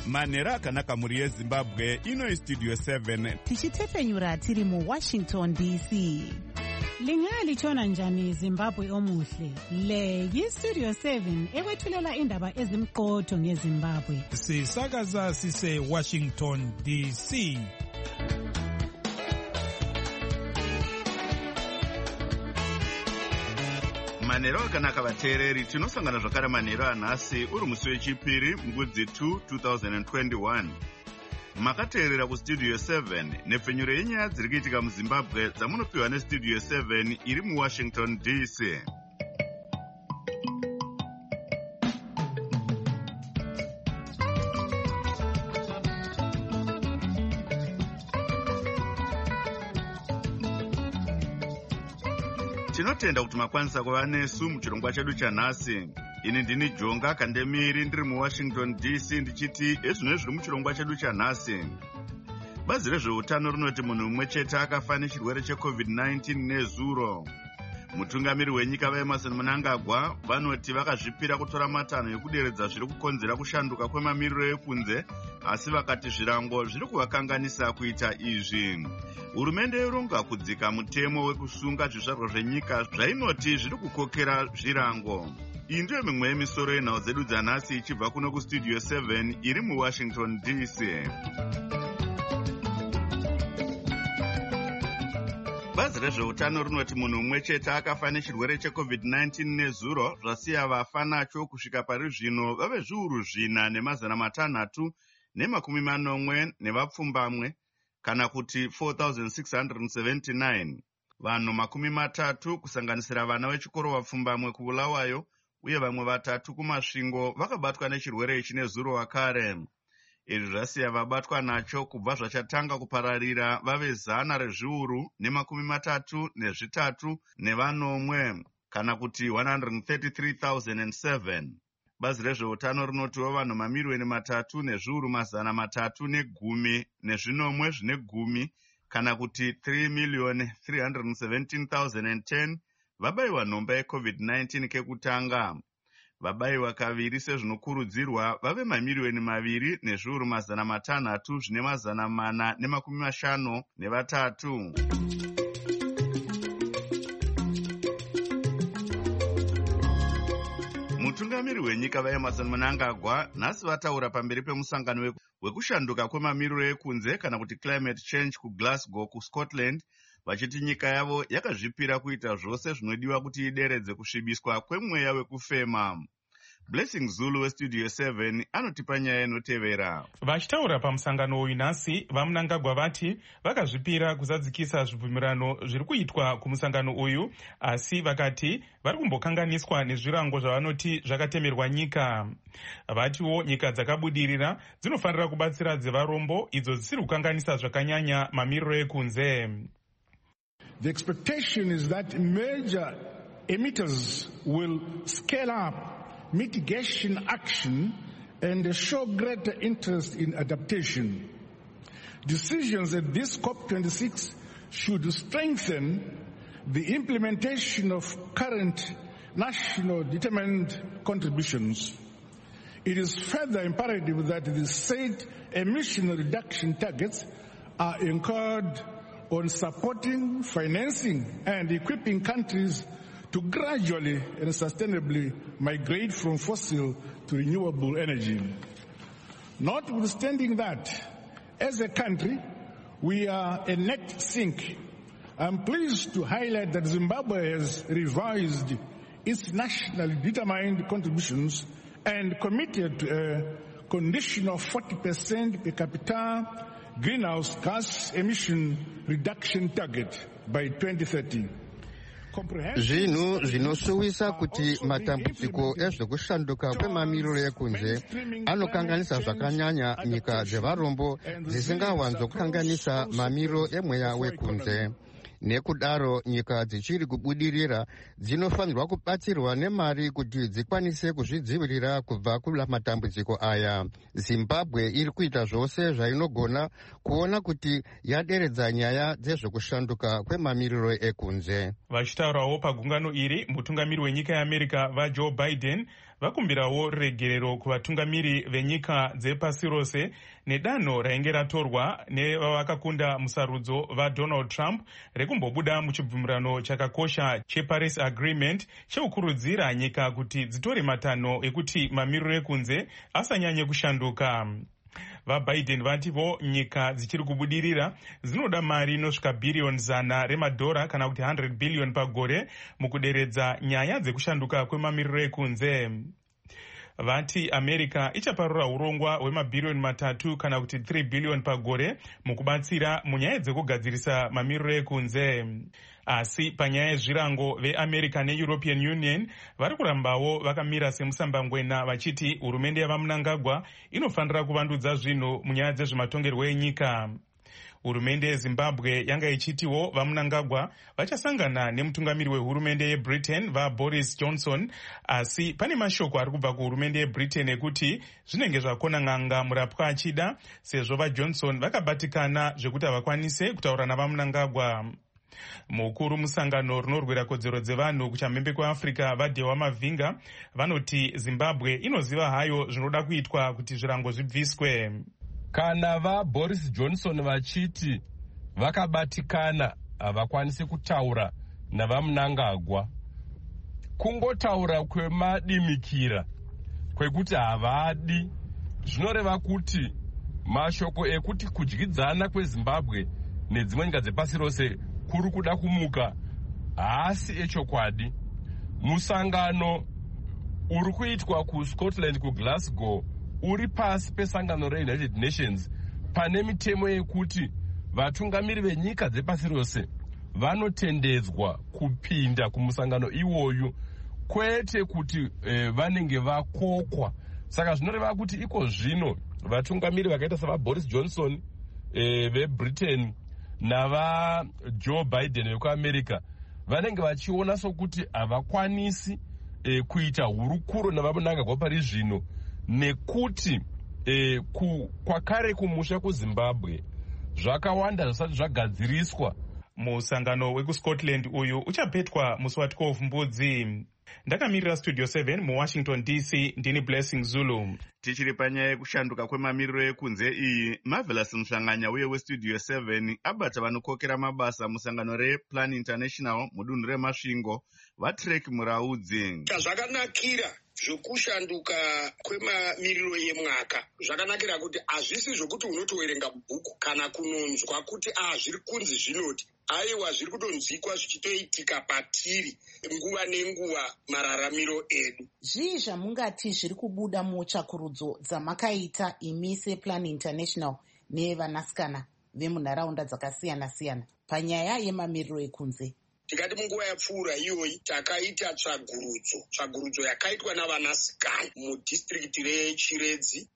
manhero akanaka mhuri yezimbabwe. Ino istudio 7 tichitepfenyura tiri muWashington DC. Lingalitshona njani Zimbabwe omuhle? Le yistudio 7 ekwethulela indaba ezimqotho ngeZimbabwe. Sisakaza sise Washington DC. manhero akanaka vateereri, tinosangana zvakare manhero anhasi uri musi wechipiri mbudzi 2 2021. Makateerera kustudio 7 nepfenyuro yenyaya dziri kuitika muzimbabwe dzamunopiwa nestudio 7 iri muWashington DC. Tinotenda kuti makwanisa kuva nesu muchirongwa chedu chanhasi. Ini ndini Jonga Kandemiri ndiri muWashington DC ndichiti ezvino zviri muchirongwa chedu chanhasi. Bazi rezveutano rinoti munhu mumwe chete akafa nechirwere cheCovid-19 nezuro. Mutungamiri wenyika vaEmmerson Mnangagwa vanoti vakazvipira kutora matanho ekuderedza zviri kukonzera kushanduka kwemamiriro ekunze, asi vakati zvirango zviri kuvakanganisa kuita izvi. Hurumende yoronga kudzika mutemo wekusunga zvizvarwa zvenyika zvainoti zviri kukokera zvirango. Iyi ndiyo mimwe yemisoro yenhau dzedu dzanhasi ichibva kuno kustudio 7 iri muWashington DC. Bazi rezveutano rinoti munhu mumwe chete akafa nechirwere cheCovid-19 nezuro, zvasiya vafa nacho kusvika pari zvino vave zviuru 4,640 nevapfumbamwe, kana kuti 4,679. Vanhu 30 kusanganisira vana vechikoro vapfumbamwe kuBulawayo uye vamwe 3 kuMasvingo vakabatwa nechirwere ichi nezuro wakare. Izvi zvasiya vabatwa nacho kubva zvachatanga kupararira vave 133 nevanomwe, kana kuti 133,007. Bazi rezveutano rinotiwo vanhu 3,310,310 nezvinomwe zvine 10, kana kuti 3,317,010 vabayiwa nhomba yeCovid-19 kekutanga. Vabayiwa kaviri sezvinokurudzirwa vave 2,650,453. Mutungamiri wenyika vaEmmerson Mnangagwa nhasi vataura pamberi pemusangano wekushanduka kwemamiriro ekunze kana kuti climate change kuGlasgow kuScotland, vachiti nyika yavo yakazvipira kuita zvose zvinodiwa kuti ideredze kusvibiswa kwemweya wekufema. Blessing Zulu westudio 7 anotipa nyaya inotevera. Vachitaura pamusangano uyu nhasi, vaMnangagwa vati vakazvipira kuzadzikisa zvibvumirano zviri kuitwa kumusangano uyu, asi vakati vari kumbokanganiswa nezvirango zvavanoti zvakatemerwa nyika. Vatiwo nyika dzakabudirira dzinofanira kubatsira dzevarombo idzo dzisiri kukanganisa zvakanyanya mamiriro ekunze. The expectation is that major emitters will scale up mitigation action and show greater interest in adaptation. Decisions at this COP26 should strengthen the implementation of current national determined contributions. It is further imperative that the said emission reduction targets are anchored on supporting, financing and equipping countries to gradually and sustainably migrate from fossil to renewable energy. Notwithstanding that, as a country, we are a net sink. I'm pleased to highlight that Zimbabwe has revised its nationally determined contributions and committed to a conditional 40% per capita greenhouse gas emission reduction target by 2030. Zvinhu zvinosuwisa kuti matambudziko ezvekushanduka kwemamiriro ekunze anokanganisa zvakanyanya nyika dzevarombo dzisingawanzokukanganisa mamiriro emweya wekunze. Nekudaro nyika dzichiri kubudirira dzinofanirwa kubatsirwa nemari kuti dzikwanise kuzvidzivirira kubva kumatambudziko aya. Zimbabwe iri kuita zvose zvainogona kuona kuti yaderedza nyaya dzezvekushanduka kwemamiriro ekunze. Vachitaurawo pagungano iri, mutungamiri wenyika yeAmerica vaJoe Biden vakumbirawo regerero kuvatungamiri venyika dzepasi rose nedanho rainge ratorwa nevavakakunda musarudzo vaDonald Trump rekumbobuda muchibvumirano chakakosha cheParis Agreement chekukurudzira nyika kuti dzitore matanho ekuti mamiriro ekunze asanyanye kushanduka. VaBiden vativo nyika dzichiri kubudirira dzinoda mari inosvika bhiriyoni 100 remadhora kana kuti 100 billion pagore mukuderedza nyaya dzekushanduka kwemamiriro ekunze. Vati America ichaparura urongwa hwemabhiriyoni 3 kana kuti 3 billion pagore mukubatsira munyaya dzekugadzirisa mamiriro ekunze. Asi panyaya yezvirango veAmerica neEuropean Union vari kurambawo vakamira semusambangwena vachiti hurumende yavaMnangagwa inofanira kuvandudza zvinhu munyaya dzezvematongerwo enyika. Hurumende yeZimbabwe yanga ichitiwo vaMnangagwa vachasangana nemutungamiri wehurumende yeBritain vaBoris Johnson, asi pane mashoko ari kubva kuhurumende yeBritain ekuti zvinenge zvakona n'anga murapwa achida sezvo vaJohnson vakabatikana zvekuti havakwanise kutaura navaMnangagwa. Mukuru musangano runorwira kodzero dzevanhu kuchamhembe kweAfrica vaDewa Mavinga vanoti Zimbabwe inoziva hayo zvinoda kuitwa kuti zvirango zvibviswe. Kana vaBoris Johnson vachiti vakabatikana havakwanisi kutaura navaMnangagwa, kungotaura kwemadimikira kwekuti havadi, zvinoreva kuti mashoko ekuti kudyidzana kweZimbabwe nedzimwe nyika dzepasi rose kuri kuda kumuka haasi echokwadi. Musangano uri kuitwa kuScotland kuGlasgow uri pasi pesangano reUnited Nations pane mitemo yekuti vatungamiri venyika dzepasi rose vanotendedzwa kupinda kumusangano iwoyu, kwete kuti vanenge vakokwa. Saka zvinoreva kuti iko zvino vatungamiri vakaita savaBoris Johnson veBritain navaJoe Biden vekuAmerica vanenge vachiona sokuti havakwanisi kuita hurukuro navaMnangagwa pari zvino, nekuti kwakare kumusha kuZimbabwe zvakawanda zvisati zvagadziriswa. Musangano wekuScotland uyu uchapetwa musi wa12 Mbudzi. Ndakamirira Studio 7 muWashington DC, ndini Blessing Zulu. Tichiri panyaya yekushanduka kwemamiriro ekunze iyi, Marvelous Mhlanganya uye weStudio 7 abata vanokokera mabasa musangano rePlan International mudunhu reMasvingo vaTrek Muraudzi. Chazvakanakira zvokushanduka kwemamiriro yemwaka zvakanakira kuti hazvisi zvokuti unotoverenga mubhuku kana kunonzwa kuti zviri kunzi zvinoti. Aiwa, zviri kutonzwikwa zvichitoitika patiri nguva nenguva mararamiro edu. Zvii zvamungati zviri kubuda mutsvakurudzo dzamakaita imi sePlan International nevanasikana vemunharaunda dzakasiyana-siyana panyaya yemamiriro ekunze? Tikati munguva yapfuura iyoyi takaita tsvagurudzo yakaitwa navanasikana mudhistrikiti reChiredzi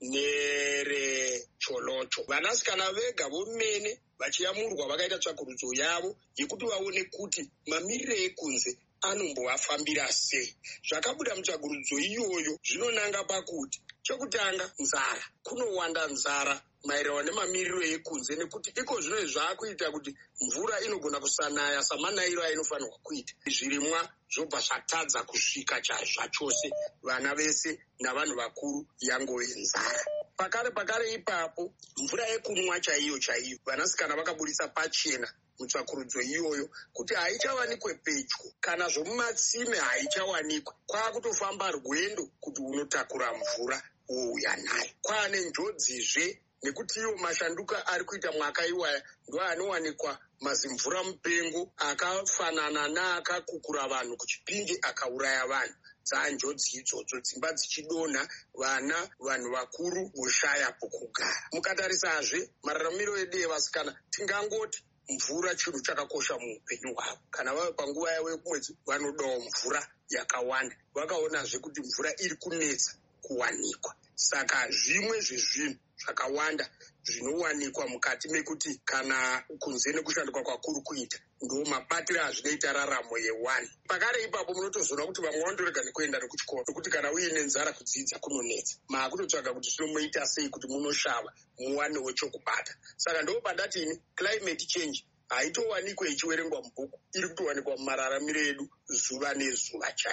nereCholocho. Vanasikana vega vomene vachiyamurwa vakaita tsvagurudzo yavo yekuti vaone kuti mamiriro ekunze anombovafambira sei. Zvakabuda mutsvagurudzo iyoyo zvinonanga pakuti chokutanga, nzara. Kunowanda nzara maererano nemamiriro ekunze nekuti iko zvino zvaakuita kuti mvura inogona kusanaya samanayiro ainofanirwa kuita. Zvirimwa zvobva zvatadza kusvika zvachose, vana vese navanhu vakuru yangove nzara. Pakare ipapo mvura yekunwa chaiyo vanasikana vakabudisa pachena mutsvakurudzo iyoyo kuti haichawanikwe pedyo kana zvomumatsime haichawanikwe. Kwakutofamba rwendo kuti unotakura mvura wouya nayo. Kwane njodzizve nekuti iwo mashanduka ari kuita mwaka iwaya ndo anowanikwa mazimvura mupengo akafanana neakakukura vanhu kuchipinge akauraya vanhu. Dzanjodzi idzodzo, dzimba dzichidonha, vanhu vakuru voshaya pokugara. Mukatarisazve mararamiro edu evasikana, tingangoti mvura chinhu chakakosha muupenyu hwavo. Kana vave panguva yavo yekumwedzi vanodawo mvura yakawanda. Vakaonazve kuti mvura iri kunetsa kuwanikwa. Saka zvimwe zvezvinhu zvakawanda zvinowanikwa mukati mekuti kana kunze nekushanduka kwakuru kuita ndo mabatiro azvinoita raramo ye1. Pakare ipapo munotozoona kuti vamwe vandorega nekuenda nekuchikoro nokuti kana uine nzara kudzidza kunonetsa. Makutotsvaga kuti zvinomuita sei kuti munoshava muwanewo chokubata. Saka ndo padatini climate change haitowanikwe ichiverengwa mubhuku, iri kutowanikwa mumararamiro edu zuva nezuva chairo.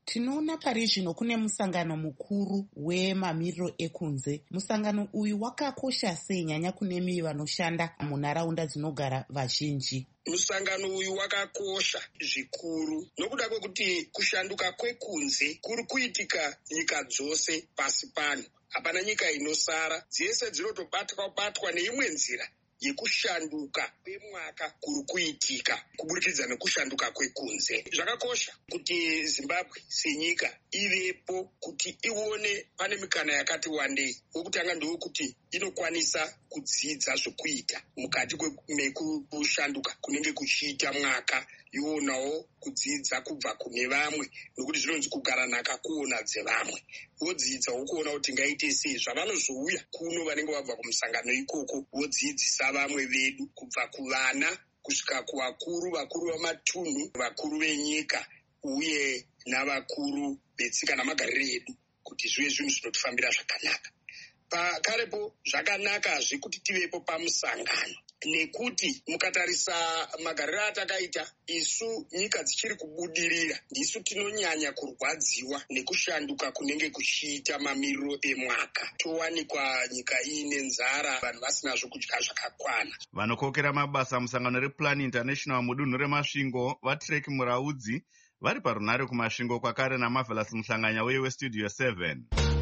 Tinoona pari zvino kune musangano mukuru wemamiriro ekunze. Musangano uyu wakakosha sei nyanya kunemi vanoshanda munharaunda dzinogara vazhinji? Musangano uyu wakakosha zvikuru nokuda kwekuti kushanduka kwekunze kuri kuitika nyika dzose pasi pano. Hapana nyika inosara, dzese dzinotobatwa neimwe nzira yekushanduka kwemwaka kuri kuitika kuburikidza nekushanduka kwekunze. Zvakakosha kuti Zimbabwe senyika ivepo kuti ione pane mikana yakati wandei. Wokutanga ndewekuti inokwanisa kudzidza zvokuita mukati mekushanduka kunenge kuchiita mwaka, ionawo kudzidza kubva kune vamwe, nokuti zvinonzi kugara nhaka kuona dzevamwe. Wodzidza wokuona kuti ngaite sei zvavanozouya kuno vanenge vabva kumusangano ikoko, wodzidzisa vamwe vedu kubva kuvana kusvika kuvakuru, vakuru vamatunhu, vakuru venyika uye navakuru vetsika namagariro edu, kuti zvive zvinhu zvinotifambira zvakanaka. Pakarepo zvakanakazve kuti tivepo pamusangano, nekuti mukatarisa magariro atakaita isu nyika dzichiri kubudirira, ndisu tinonyanya kurwadziwa nekushanduka kunenge kuchiita mamiriro emwaka. Towanikwa nyika iine nzara, vanhu vasina zvokudya zvakakwana. Vanokokera mabasa musangano rePlan International mudunhu remasvingo vaTrek Muraudzi vari parunare kumasvingo kwakare naMarvelous Muhlanganya weStudio 7.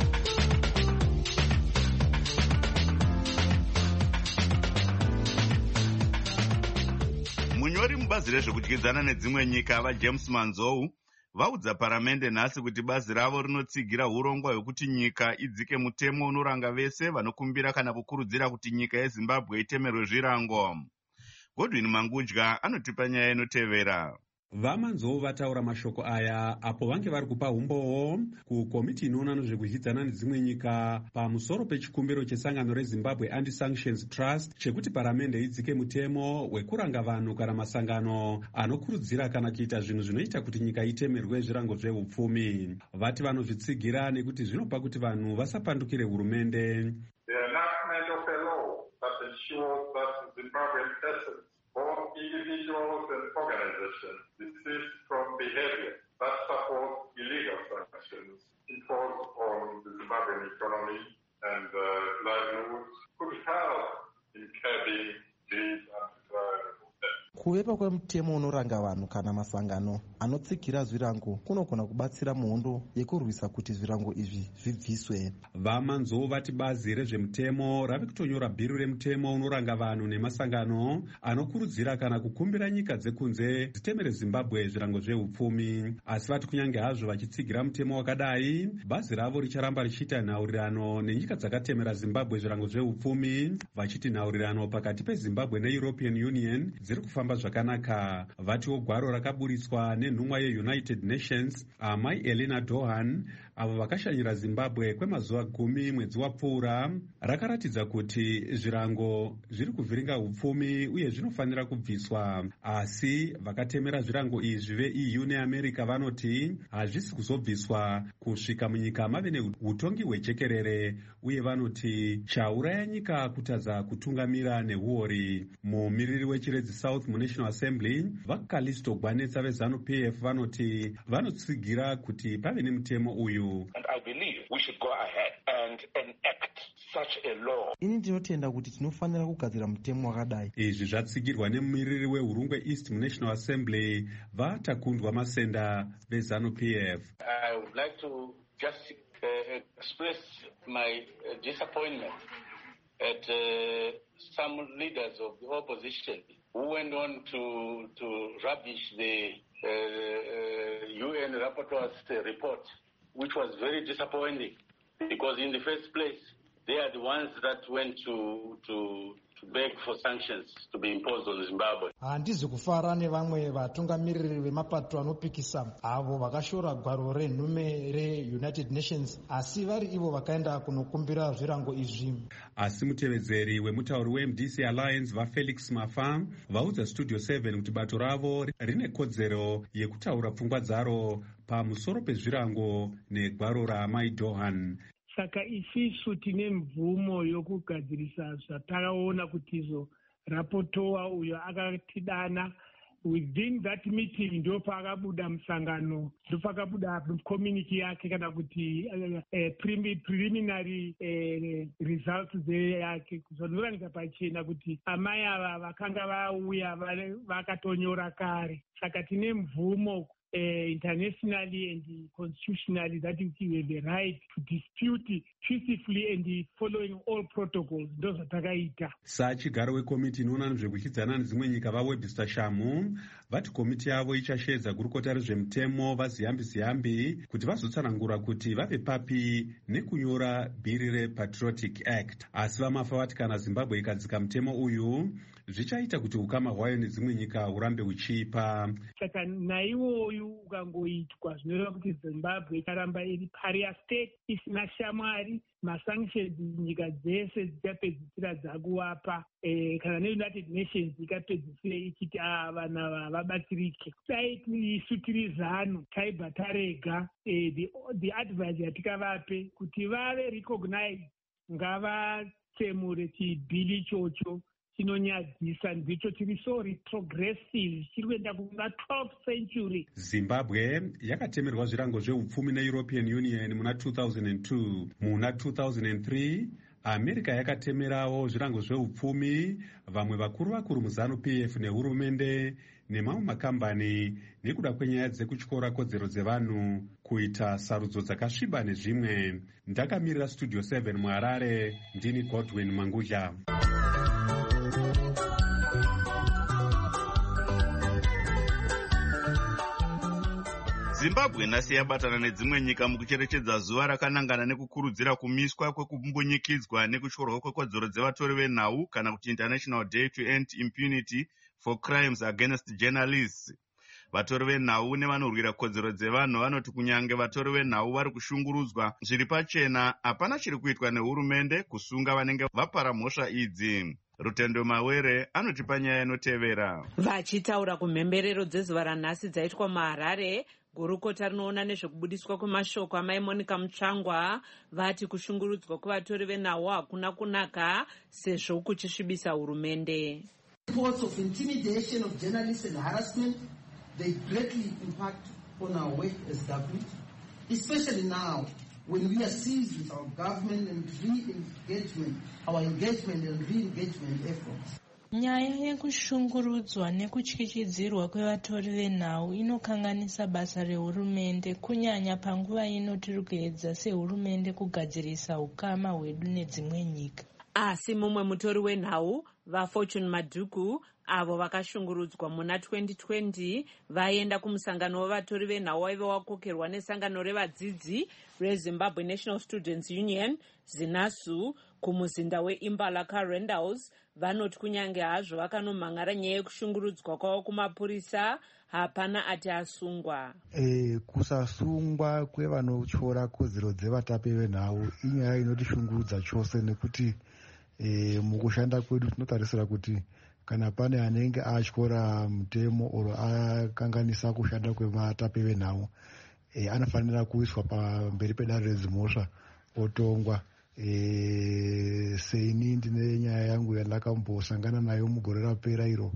Munyori mubazi rezvokudyidzana nedzimwe nyika vaJames Manzou vaudza paramende nhasi kuti bazi ravo rinotsigira urongwa hwekuti nyika idzike mutemo unoranga vese vanokumbira kana kukurudzira kuti nyika yeZimbabwe itemerwe zvirango. Godwin Mangudya anotipa nyaya inotevera. VaManzou vataura mashoko aya apo vange vari kupa umbowo kukomiti inoona nezvekudyidzana nedzimwe nyika pamusoro pechikumbiro chesangano reZimbabwe Anti-Sanctions Trust chekuti paramende idzike mutemo wekuranga vanhu kana masangano anokurudzira kana kuita zvinhu zvinoita kuti nyika itemerwe zvirango zveupfumi. Vati vanozvitsigira nekuti zvinopa kuti vanhu vasapandukire hurumende. Both individuals and organizations desist from behavior that supports illegal sanctions imposed on the Zimbabwean economy and livelihoods could help in curbing these undesirable steps. Kuvepa kwemutemo unoranga vanhu kana masangano anotsigira zvirango kunogona kubatsira muhondo yekurwisa kuti zvirango izvi zvibviswe. VaManzou vati bazi rezvemutemo rave kutonyora bhiru remutemo unoranga vanhu nemasangano anokurudzira kana kukumbira nyika dzekunze dzitemere Zimbabwe zvirango zveupfumi. Asi vati kunyange hazvo vachitsigira mutemo wakadai, bazi ravo richaramba richiita nhaurirano nenyika dzakatemera Zimbabwe zvirango zveupfumi, vachiti nhaurirano pakati peZimbabwe neEuropean Union dziri kufamba zvakanaka. Vatiwo gwaro rakaburitswa nenhumwa yeUnited Nations Amai Elena Dohan avo vakashanyira Zimbabwe kwemazuva 10 mwedzi wapfuura rakaratidza kuti zvirango zviri kuvhiringa upfumi uye zvinofanira kubviswa. Asi vakatemera zvirango izvi veEU neAmerica vanoti hazvisi kuzobviswa kusvika munyika mave neutongi hwejekerere, uye vanoti chauraya nyika kutadza kutungamira neuori. Mumiriri wechiredzi South muNational Assembly vaKalisto Gwanetsa veZANU-PF vanoti vanotsigira kuti pave nemutemo uyu. And I believe we should go ahead and enact such a law. Ini ndinotenda kuti tinofanira kugadzira mutemo wakadai. Izvi zvatsigirwa nemumiriri weHurungwe East muNational Assembly vaTakundwa Masenda veZANU-PF. I would like to just express my disappointment at some leaders of the opposition who went on to rubbish the UN rapporteur's report, which was very disappointing because in the first place, they are the ones that went to beg for sanctions to be imposed on Zimbabwe. Handizi kufara nevamwe vatungamiriri vemapato anopikisa avo vakashora gwaro renhume reUnited Nations, asi vari ivo vakaenda kunokumbira zvirango izvi. Asi mutevedzeri wemutauri weMDC Alliance vaFelix Mafa vaudza Studio 7 kuti bato ravo rine kodzero yekutaura pfungwa dzaro pamusoro pezvirango negwaro raMai Dohan. Saka isisu tine mvumo yokugadzirisa zvatakaona kuti izo rapotowa uyo akatidana within that meeting ndo pakabuda musangano, ndo pakabuda communique yake kana kuti preliminary results yake kuzondoranisa pachena kuti amai ava vakanga vauya vakatonyora kare. Saka tine mvumo internationally and constitutionally that we have the right to dispute peacefully and following all protocols. Ndo zvatakaita. Sachigaro wekomiti inoona nezvekuchidzana nedzimwe nyika vaWebster Shamu vati komiti yavo ichashedza gurukota rezvemutemo vaziyambi kuti vazotsanangura kuti vave papi nekunyora bhiri rePatriotic Act. Asi vamafa vati kana Zimbabwe ikadzika mutemo uyu zvichaita kuti ukama hwayo nedzimwe nyika hurambe huchipa. Saka naiwoyu ukangoitwa zvinoreva kuti Zimbabwe ikaramba iri paria state isina shamwari, masanctions nyika dzese dzichapedzisira dzakuwapa kana neUnited Nations ikapedzisira ichiti vana vabatsirike. Dai isu tiri zano taibva tarega the advice yatikavape kuti vave recognized, ngavatsemure chibhili ichocho chinonyadzisa, ndicho tiri so retrogressive chiri kuenda kuna 12th century. Zimbabwe yakatemerwa zvirango zveupfumi neEuropean Union muna 2002. Muna 2003 America yakatemerawo zvirango zveupfumi vamwe vakuru muZANU-PF nehurumende nemamwe makambani nekuda kwenyaya dzekutyora kodzero dzevanhu kuita sarudzo dzakasviba nezvimwe. Ndakamirira Studio 7 muHarare, ndini Godwin Mangudya. Zimbabwe nhasi yabatana nedzimwe nyika mukucherechedza zuva rakanangana nekukurudzira kumiswa kwekumbunyikidzwa nekutyorwa kwekodzero dzevatori venhau kana kuti International Day to End Impunity for Crimes Against Journalists. Vatori venhau nevanorwira kodzero dzevanhu vanoti kunyange vatori venhau vari kushungurudzwa zviri pachena, hapana chiri kuitwa nehurumende kusunga vanenge vapara mhosva idzi. Rutendo Mawere anotipa nyaya inotevera. Vachitaura kumhemberero dzezuva ranhasi dzaitwa muHarare, gurukota rinoona nezvekubudiswa kwemashoko amai Monica Mutsvangwa vati kushungurudzwa kwevatori venhau hakuna kunaka sezvo kuchisvibisa hurumende. Reports of intimidation of journalists and harassment, they greatly impact on our work as government, especially now when we are seized with our government and our engagement and re-engagement efforts. Nyaya yekushungurudzwa nekutyikidzirwa kwevatori venhau inokanganisa basa rehurumende, kunyanya panguva ino tiri kuedza sehurumende kugadzirisa ukama hwedu nedzimwe nyika. Asi mumwe mutori wenhau, vaFortune Madhuku, avo vakashungurudzwa muna 2020 vaenda kumusangano wevatori venhau waive wakokerwa nesangano revadzidzi reZimbabwe National Students Union ZINASU kumuzinda weImpala Current House. Vanoti kunyange hazvo vakanomhangara nyaya yekushungurudzwa kwavo kumapurisa, hapana ati asungwa. Kusasungwa kwevanotyora kodzero dzevatapi venhau inyaya inotishungurudza chose, nekuti mukushanda kwedu tinotarisira kuti kana pane anenge atyora mutemo oro akanganisa kushanda kwevatapi venhau anofanira kuiswa pamberi pedare redzimhosva otongwa. Seini ndine nyaya yangu yandakambosangana nayo mugore rapera iro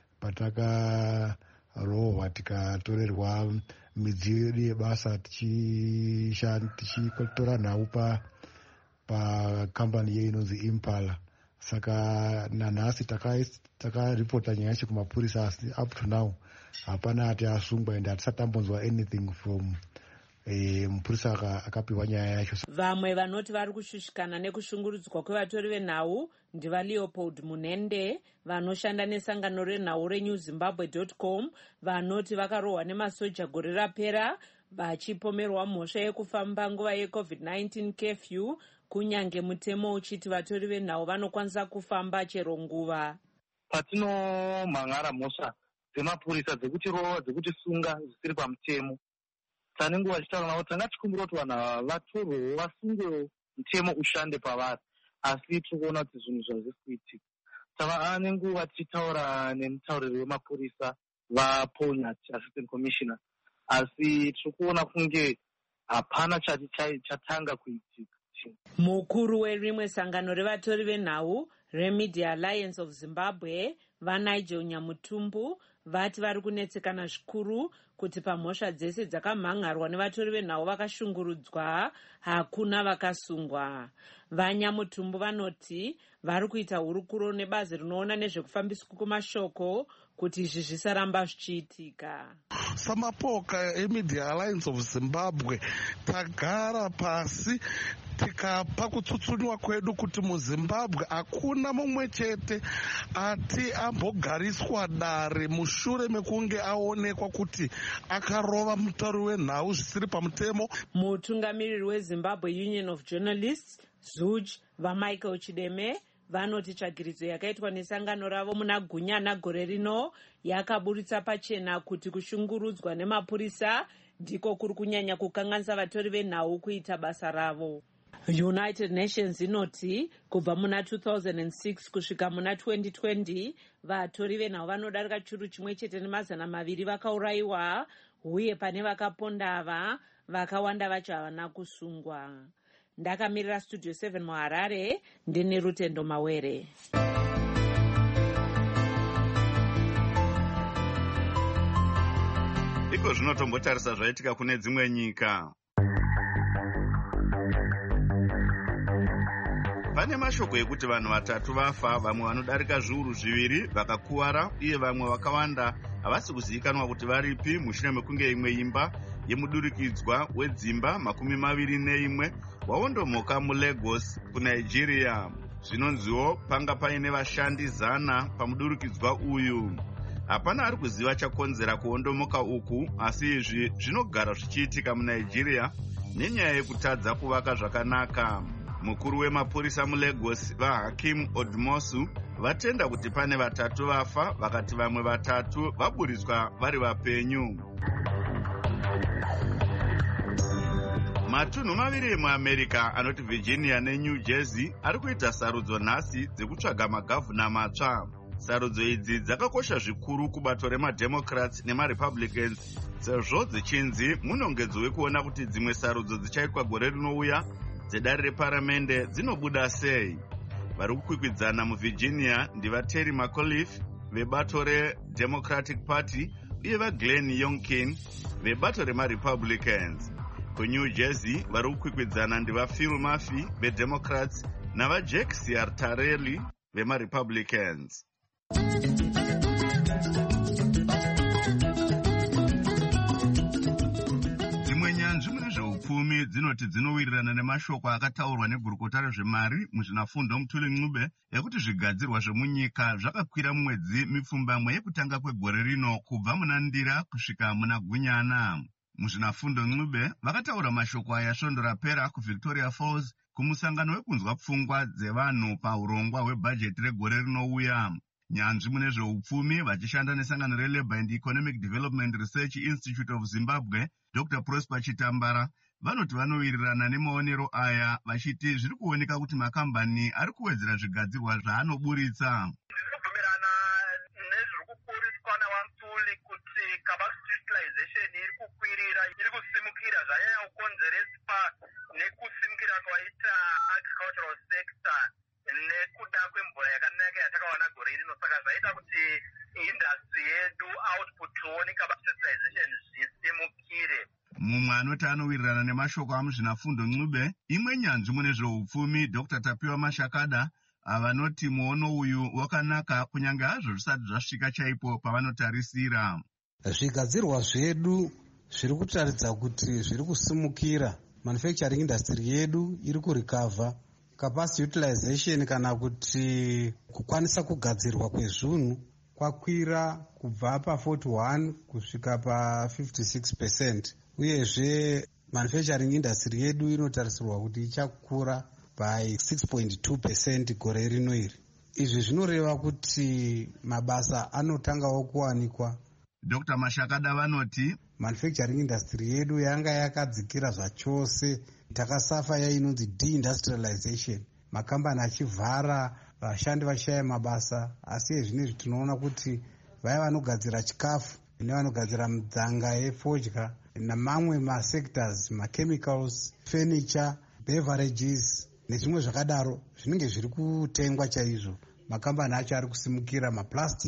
patakarohwa tikatorerwa midziyo yedu yebasa tichitora nhau pakambani inonzi Impala. Saka nanhasi takaripota nyaya yacho kumapurisa, asi up to now hapana ati asungwa ende hatisati tambonzwa anything from mupurisa akapiwa nyaya yacho. Vamwe vanoti vari kushushikana nekushungurudzwa kwevatori venhau ndivaLeopold Munende vanoshanda nesangano renhau reNewZimbabwe.com, vanoti vakarohwa nemasoja gore rapera vachipomerwa mhosva yekufamba nguva yeCovid-19 curfew, kunyange mutemo uchiti vatori venhau vanokwanisa kufamba chero nguva. Patinomhangara mhosva dzemapurisa dzekutirova, dzekutisunga zvisiri pamutemo, tane nguva tichitaura navo tanga tichikumbira kuti vanhu vatorwewo vasungewo mutemo ushande pavari, asi tiri kuona kuti zvinhu zvazvisi kuitika. Tava nenguva tichitaura nemutauriri wemapurisa vaPonyat, Assistant Commissioner, asi tiri kuona kunge hapana chati chatanga kuitika. Mukuru werimwe sangano revatori venhau reMedia Alliance of Zimbabwe, vaNigel Nyamutumbu, vati vari kunetsekana zvikuru kuti pamhosva dzese dzakamhangarwa nevatori venhau vakashungurudzwa hakuna vakasungwa. Vanyamutumbu vanoti vari kuita hurukuro nebazi rinoona nezvekufambiswa kwemashoko kuti izvi zvisaramba zvichiitika. Samapoka eMedia Alliance of Zimbabwe tagara pasi tikapa kutsutsuniwa kwedu kuti muZimbabwe hakuna mumwe chete ati ambogariswa dare mushure mekunge aonekwa kuti akarova mutauri wenhau zvisiri pamutemo. Mutungamiriri weZimbabwe Union of Journalists ZUJ vaMichael Chideme vanoti tsvagiridzo yakaitwa nesangano ravo muna Gunyana gore rino yakaburitsa pachena kuti kushungurudzwa nemapurisa ndiko kuri kunyanya kukanganisa vatori venhau kuita basa ravo. United Nations inoti kubva muna 2006 kusvika muna 2020 vatori venhau vanodarika churu chimwe chete ne200 vakaurayiwa, uye pane vakaponda ava vakawanda vacho havana kusungwa. Ndakamirira Studio 7 muHarare, ndine Rutendo Mawere. Iko zvinotombotarisa zvaitika kune dzimwe nyika. Pane mashoko ekuti vanhu 3 vafa, vamwe vanodarika zviuru 2 vakakuwara, uye vamwe vakawanda havasi kuzivikanwa kuti varipi mushure mekunge imwe imba yemudurikidzwa wedzimba 21 waondomoka muLagos kuNigeria. Zvinonziwo panga paine vashandi 100 pamudurikidzwa uyu. Hapana ari kuziva chakonzera kuondomoka uku, asi izvi zvinogara zvichiitika muNigeria nenyaya yekutadza kuvaka zvakanaka. Mukuru wemapurisa muLagos vaHakim Odmosu vatenda kuti pane 3 vafa, vakati vamwe 3 vaburiswa vari vapenyu. Matunhu 2 emuAmerica anoti Virginia neNew Jersey ari kuita sarudzo nhasi dzekutsvaga magavhuna matsva. Sarudzo idzi dzakakosha zvikuru kubato remademocrats nemarepublicans, sezvo dzichinzi munongedzo wekuona kuti dzimwe sarudzo dzichaitwa gore rinouya dzedare reparamende dzinobuda sei. Vari kukwikwidzana muVirginia ndivaTerry McAuliffe vebato reDemocratic Party uye vaGlenn Youngkin vebato remaRepublicans. KuNew Jersey vari kukwikwidzana ndivaPhil Murphy veDemocrats navaJack Ciattarelli vemaRepublicans. Dzimwe nyanzvi munezveupfumi dzinoti dzinowirirana nemashoko akataurwa negurukota rezvemari muzvinafundo Mutuli Ncube ekuti zvigadzirwa zvemunyika zvakakwira mumwedzi mipfumbamwe yekutanga kwegore rino kubva muna Ndira kusvika muna Gunyana. Muzvinafundo Ncube vakataura mashoko aya svondo rapera kuVictoria Falls kumusangano wekunzwa pfungwa dzevanhu paurongwa hwebhajeti regore rinouya. Nyanzvi munezveupfumi vachishanda nesangano reLabour and Economic Development Research Institute of Zimbabwe Dr. Prosper Chitambara vanoti vanowirirana nemaonero aya vachiti zviri kuoneka kuti makambani ari kuwedzera zvigadzirwa zvaanoburitsa. Ndinobvumirana nezviri kukuriswa naMutuli kuti capacity utilization iri kukwirira, iri kusimukira zvanyanya kukonzereswa nekusimukira kwaita agricultural sector nekuda kwemvura yakanaka yatakawana gore rino, saka zvaita kuti industry yedu output tuone capacity utilization zvisimukire. Mumwe anoti anowirirana nemashoko amuzvinafundo Ncube imwe nyanzvi munezveupfumi Dr. Tapiwa Mashakada avanoti muono uyu wakanaka kunyange hazvo zvisati zvasvika chaipo pavanotarisira. Zvigadzirwa zvedu zviri kutaridza kuti zviri kusimukira, manufacturing industry yedu iri kurecover, capacity utilization kana kuti kukwanisa kugadzirwa kwezvinhu kwakwira kubva pa41 kusvika pa56%, uyezve manufacturing industry yedu inotarisirwa kuti ichakura by 6.2% gore rino iri. Izvi zvinoreva kuti mabasa anotangawo kuwanikwa. Dr. Mashakada vanoti manufacturing industry yedu yanga yakadzikira zvachose, takasafa yainonzi deindustrialization, makambani achivhara, vashandi vashaya mabasa. Asi zvinezvi tinoona kuti vaya vanogadzira chikafu nevanogadzira midzanga yefodya namamwe masectors, machemicals, furniture, beverages nezvimwe zvakadaro zvinenge zviri kutengwa chaizvo. Makambani acho ari kusimukira, maplastic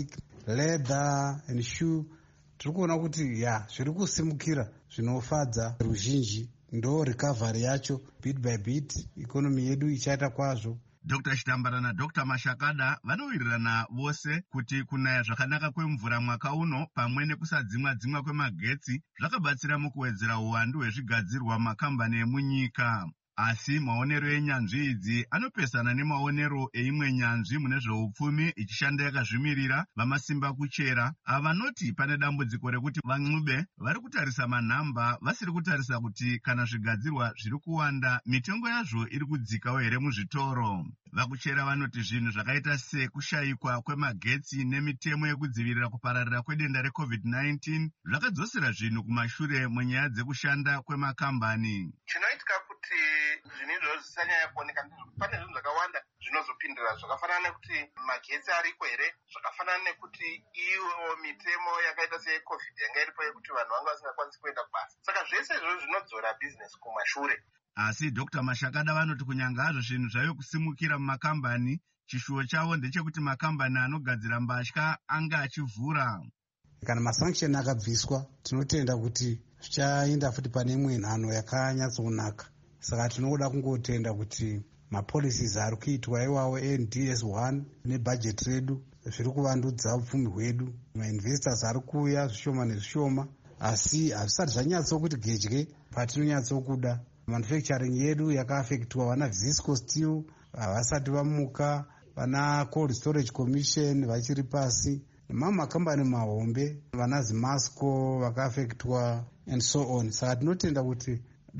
leather and shoe. Tiri kuona kuti zviri kusimukira zvinofadza ruzhinji. Ndo recovery yacho bit by bit, ikonomi yedu ichaita kwazvo. Dr. Chitambara naDr. Mashakada vanowirirana vose kuti kunaya zvakanaka kwemvura mwaka uno pamwe nekusadzimwa kwemagetsi zvakabatsira mukuwedzera uwandu hwezvigadzirwa makambani emunyika. Asi maonero enyanzvi idzi anopesana nemaonero eimwe nyanzvi mune zveupfumi ichishanda yakazvimirira vamasimba kuchera avanoti pane dambudziko rekuti van'ube vari kutarisa manhamba vasiri kutarisa kuti kana zvigadzirwa zviri kuwanda mitengo yazvo iri kudzikawo here muzvitoro. Vakuchera vanoti zvinhu zvakaita sekushayikwa kwemagetsi nemitemo yekudzivirira kupararira kwedenda reCovid-19 zvakadzosera zvinhu kumashure munyaya dzekushanda kwemakambani. Chinoitika kuti zvinhu izvozvo zvisanyanya kuoneka ndezvekuti pane zvinhu zvakawanda zvinozopindira zvakafanana nekuti magetsi ariko here, zvakafanana nekuti iyo mitemo yakaita seyeCovid yanga iripo yekuti vanhu vanga vasingakwanisi kuenda kubasa. Saka zvese izvozvo zvinodzora bhizinesi kumashure. Asi Dr. Mashakada vanoti kunyanga hazvo zvinhu zvaiyo kusimukira mumakambani, chishuwo chavo ndechekuti makambani anogadzira mbatya anga achivhura. Kana masanction akabviswa, tinotenda kuti zvichaenda futi pane imwe nhano yakanyatsonaka. Saka tinoda kungotenda kuti mapolicies ari kuitwa iwawo NDS1 nebudget redu zviri kuvandudza upfumi hwedu. Mainvestors ari kuuya zvishoma nezvishoma, asi hazvisati zvanyatsokuti gedye patinonyatsokuda. Manufacturing yedu yakaafektwa, vana Visco Steel havasati vamuka, vana Cold Storage Commission vachiri pasi, nemamwe makambani mahombe, vana Zimasco vakaafektwa and so on. Saka tinotenda kuti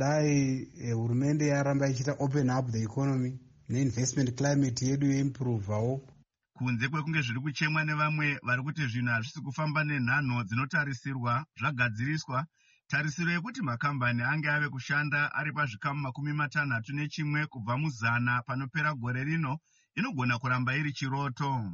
dai hurumende yaramba ichiita open up the economy neinvestment climate yedu yeimprovawo. Kunze kwekunge zviri kuchemwa nevamwe vari kuti zvinhu hazvisi kufamba nenhano dzinotarisirwa zvagadziriswa, tarisiro yekuti makambani ange ave kushanda ari pazvikamu 61 kubva mu100 panopera gore rino inogona kuramba iri chiroto.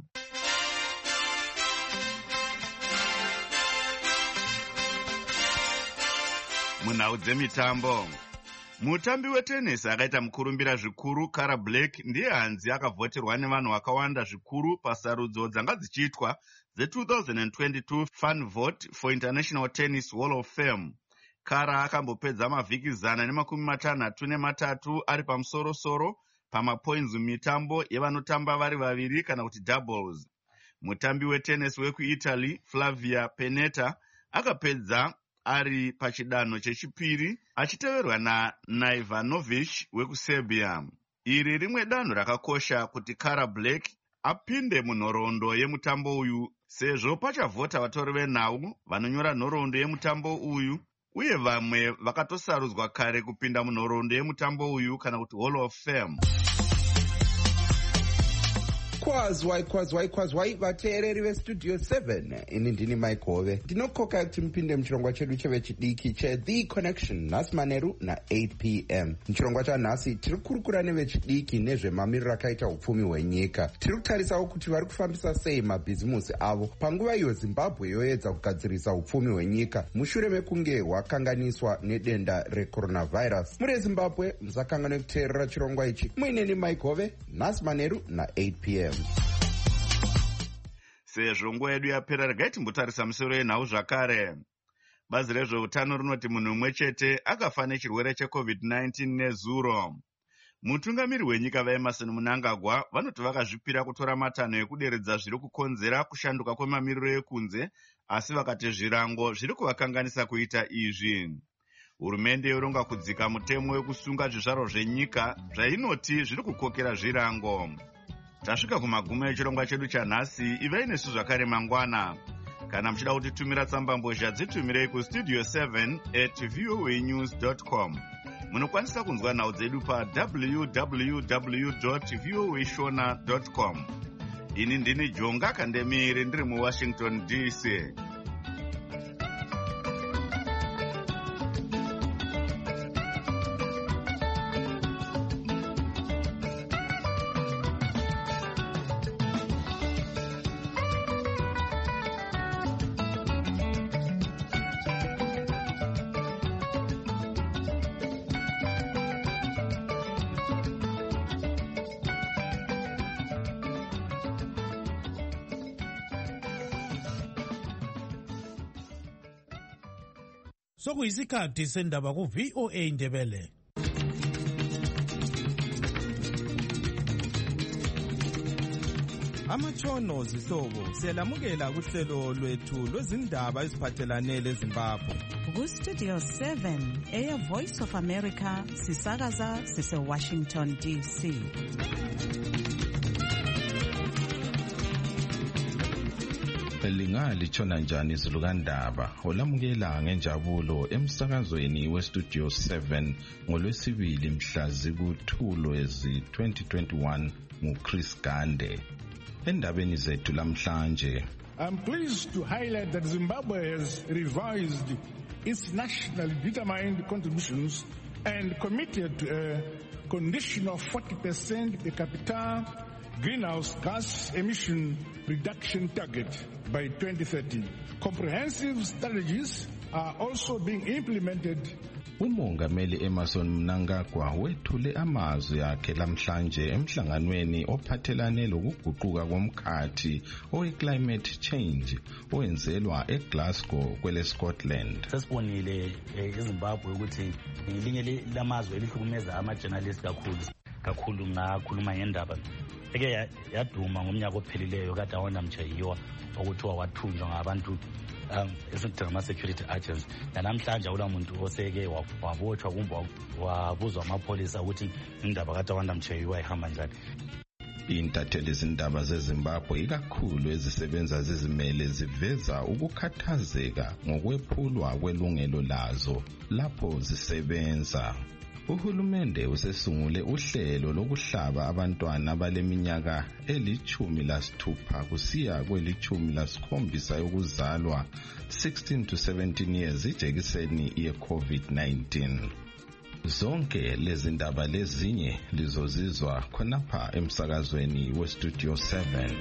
Munhau dzemitambo, mutambi wetenesi akaita mukurumbira zvikuru Cara Black ndiye hanzi akavhoterwa nevanhu vakawanda zvikuru pasarudzo dzanga dzichiitwa dze2022 Fan Vote for International Tennis Hall of Fame. Cara akambopedza mavhiki 163 ari pamusorosoro pamapoints mumitambo yevanotamba vari vaviri kana kuti doubles. Mutambi wetenesi wekuItaly Flavia Pennetta akapedza ari pachidanho chechipiri achiteverwa naIvanovic wekuSerbia. Iri rimwe danho rakakosha kuti Cara Black apinde munhoroondo yemutambo uyu, sezvo pachavhota vatori venhau vanonyora nhoroondo yemutambo uyu, uye vamwe vakatosarudzwa kare kupinda munhoroondo yemutambo uyu kana kuti Hall of Fame. Kwazwai vateereri vestudio 7, ini ndini Mike Hove. Ndinokoka kuti mupinde muchirongwa chedu chevechidiki cheThe Connection nhasi manheru na8 p.m. Muchirongwa chanhasi tiri kurukura nevechidiki nezvemamiriro akaita upfumi hwenyika. Tiri kutarisawo kuti vari kufambisa sei mabhizimusi avo panguva iyo Zimbabwe yoedza kugadzirisa upfumi hwenyika mushure mekunge hwakanganiswa nedenda recoronavirus. Muri Zimbabwe musakanganwe kuteerera chirongwa ichi. Muineni Mike Hove nhasi manheru na8 p.m. Sezvo nguva yedu yapera, regai timbotarisa misoro yenhau zvakare. Bazi rezveutano rinoti munhu umwe chete akafa nechirwere cheCovid-19 nezuro. Mutungamiri wenyika vaEmmerson Mnangagwa vanoti vakazvipira kutora matanho ekuderedza zviri kukonzera kushanduka kwemamiriro ekunze, asi vakati zvirango zviri kuvakanganisa kuita izvi. Hurumende yoronga kudzika mutemo wekusunga zvizvaro zvenyika zvainoti zviri kukokera zvirango. Tasvika kumagumo echirongwa chedu chanhasi. Ivai nesu zvakare mangwana. Kana muchida kutitumira tsambambozha dzitumirei kustudio 7@voanews.com. Munokwanisa kunzwa nhau dzedu pa www.voashona.com. Ini ndini Jonga Kandemire ndiri muWashington DC. sokuyisikhathi sendaba ku-VOA Indebele. Amatshono zihlobo siyalamukela kuhlelo lwethu lwezindaba eziphathelane leZimbabwe. Ku-Studio 7 Air Voice of America sisakaza sise-Washington DC. Lingalitshona njani izulu kandaba olamukela ngenjabulo emsakazweni weStudio 7 ngolwesibili mhla ziku-2 2021 nguChris Gande. Endabeni zethu lamhlanje, I'm pleased to highlight that Zimbabwe has revised its nationally determined contributions and committed to a condition of 40% per capita greenhouse gas emission reduction target by 2030. Comprehensive strategies are also being implemented. uMongameli Emmerson Mnangagwa wethule amazwi akhe lamhlanje emhlanganweni ophathelane lokuguquka komkhathi owe-climate change owenzelwa eGlasgow kweleScotland. Sesibonile eZimbabwe ukuthi ilinye lamazwe elihlukumeza ama-journalists kakhulu ngakhuluma ngendaba eke yaduma ngomnyaka ophelileyo kade awona mtshayiwa okuthiwa wathunjwa ngabantu esithi ngama-security agents. Namhlanje awula muntu oseke wabotshwa kumbe wabuzwa amapholisa ukuthi indaba kade awanda mtshayiwa ihamba njani. Intatheli izindaba zeZimbabwe ikakhulu ezisebenza zizimele ziveza ukukhathazeka ngokwephulwa kwelungelo lazo lapho zisebenza. Uhulumende usesungule uhlelo lokuhlaba abantwana abaleminyaka eli-16 kusiya kweli-17 yokuzalwa 16 to 17 years ijekiseni ye-COVID-19. Zonke lezi ndaba lezinye lizozizwa khonapha emsakazweni weStudio 7.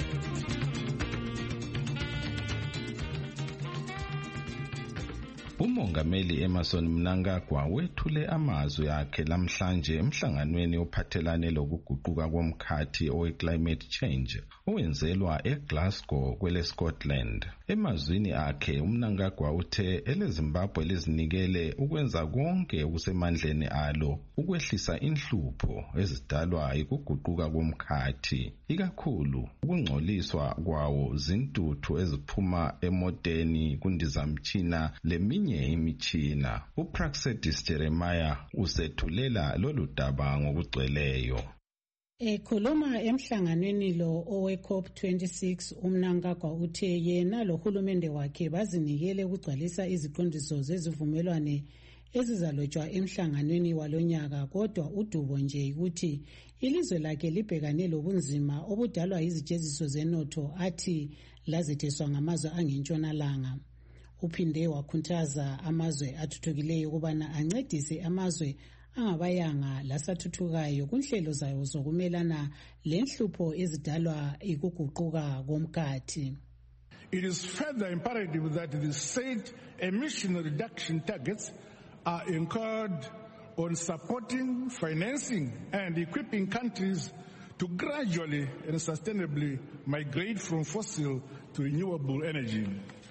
uMongameli Emmerson Mnangagwa wethule amazwi akhe lamhlanje emhlanganweni ophathelane lokuguquka komkhathi owe-climate change owenzelwa eGlasgow kweleScotland. Emazwini akhe uMnangagwa uthe eleZimbabwe lizinikele ukwenza konke okusemandleni alo ukwehlisa inhlupho ezidalwa yikuguquka komkhathi, ikakhulu ukungcoliswa kwawo zintuthu eziphuma emoteni kundizamtshina leminye imitshina. uPraxedis Jeremiah usethulela lolu daba ngokugcweleyo. Ekhuluma emhlanganweni lo owe-COP26 uMnangagwa uthe yena lohulumende wakhe bazinikele ukugcwalisa iziqondiso zezivumelwane ezizalotshwa emhlanganweni walonyaka, kodwa udubo nje ukuthi ilizwe lakhe libhekane lobunzima obudalwa izijeziso zenotho athi lazetheswa ngamazwe angentshonalanga. Uphinde wakhuthaza amazwe athuthukileyo ukubana ancedise amazwe angabayanga lasathuthukayo kunhlelo zayo zokumelana lenhlupho ezidalwa ikuguquka komkhathi. It is further imperative that the said emission reduction targets are anchored on supporting, financing and equipping countries to gradually and sustainably migrate from fossil to renewable energy.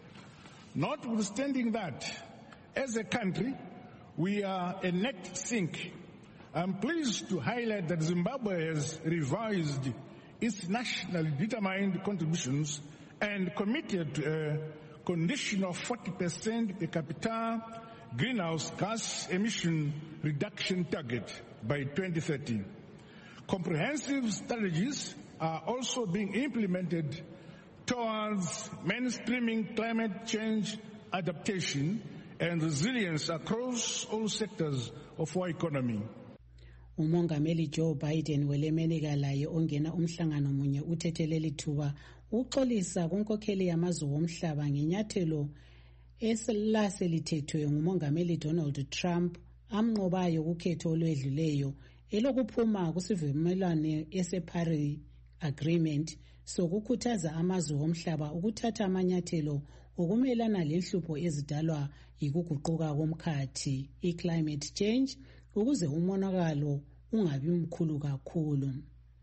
Notwithstanding that, as a country, we are a net sink. I'm pleased to highlight that Zimbabwe has revised its nationally determined contributions and committed to a condition of 40% per capita greenhouse gas emission reduction target by 2030. Comprehensive strategies are also being implemented towards mainstreaming climate change adaptation and resilience across all sectors of our economy. uMongameli Joe Biden welemelika laye ongena umhlangano munye uthetheleli thuba uxolisa kunkokheli yamazwe womhlaba ngenyathelo eselaselithethwe nguMongameli Donald Trump amnqobayo kukhetho olwedluleyo elokuphuma kusivumelwano eseParis Agreement sokukhuthaza amazwe womhlaba ukuthatha amanyathelo ukumelana lenhlupho ezidalwa yikuguquka komkhathi i-climate change ukuze umonakalo ungabi mkhulu kakhulu.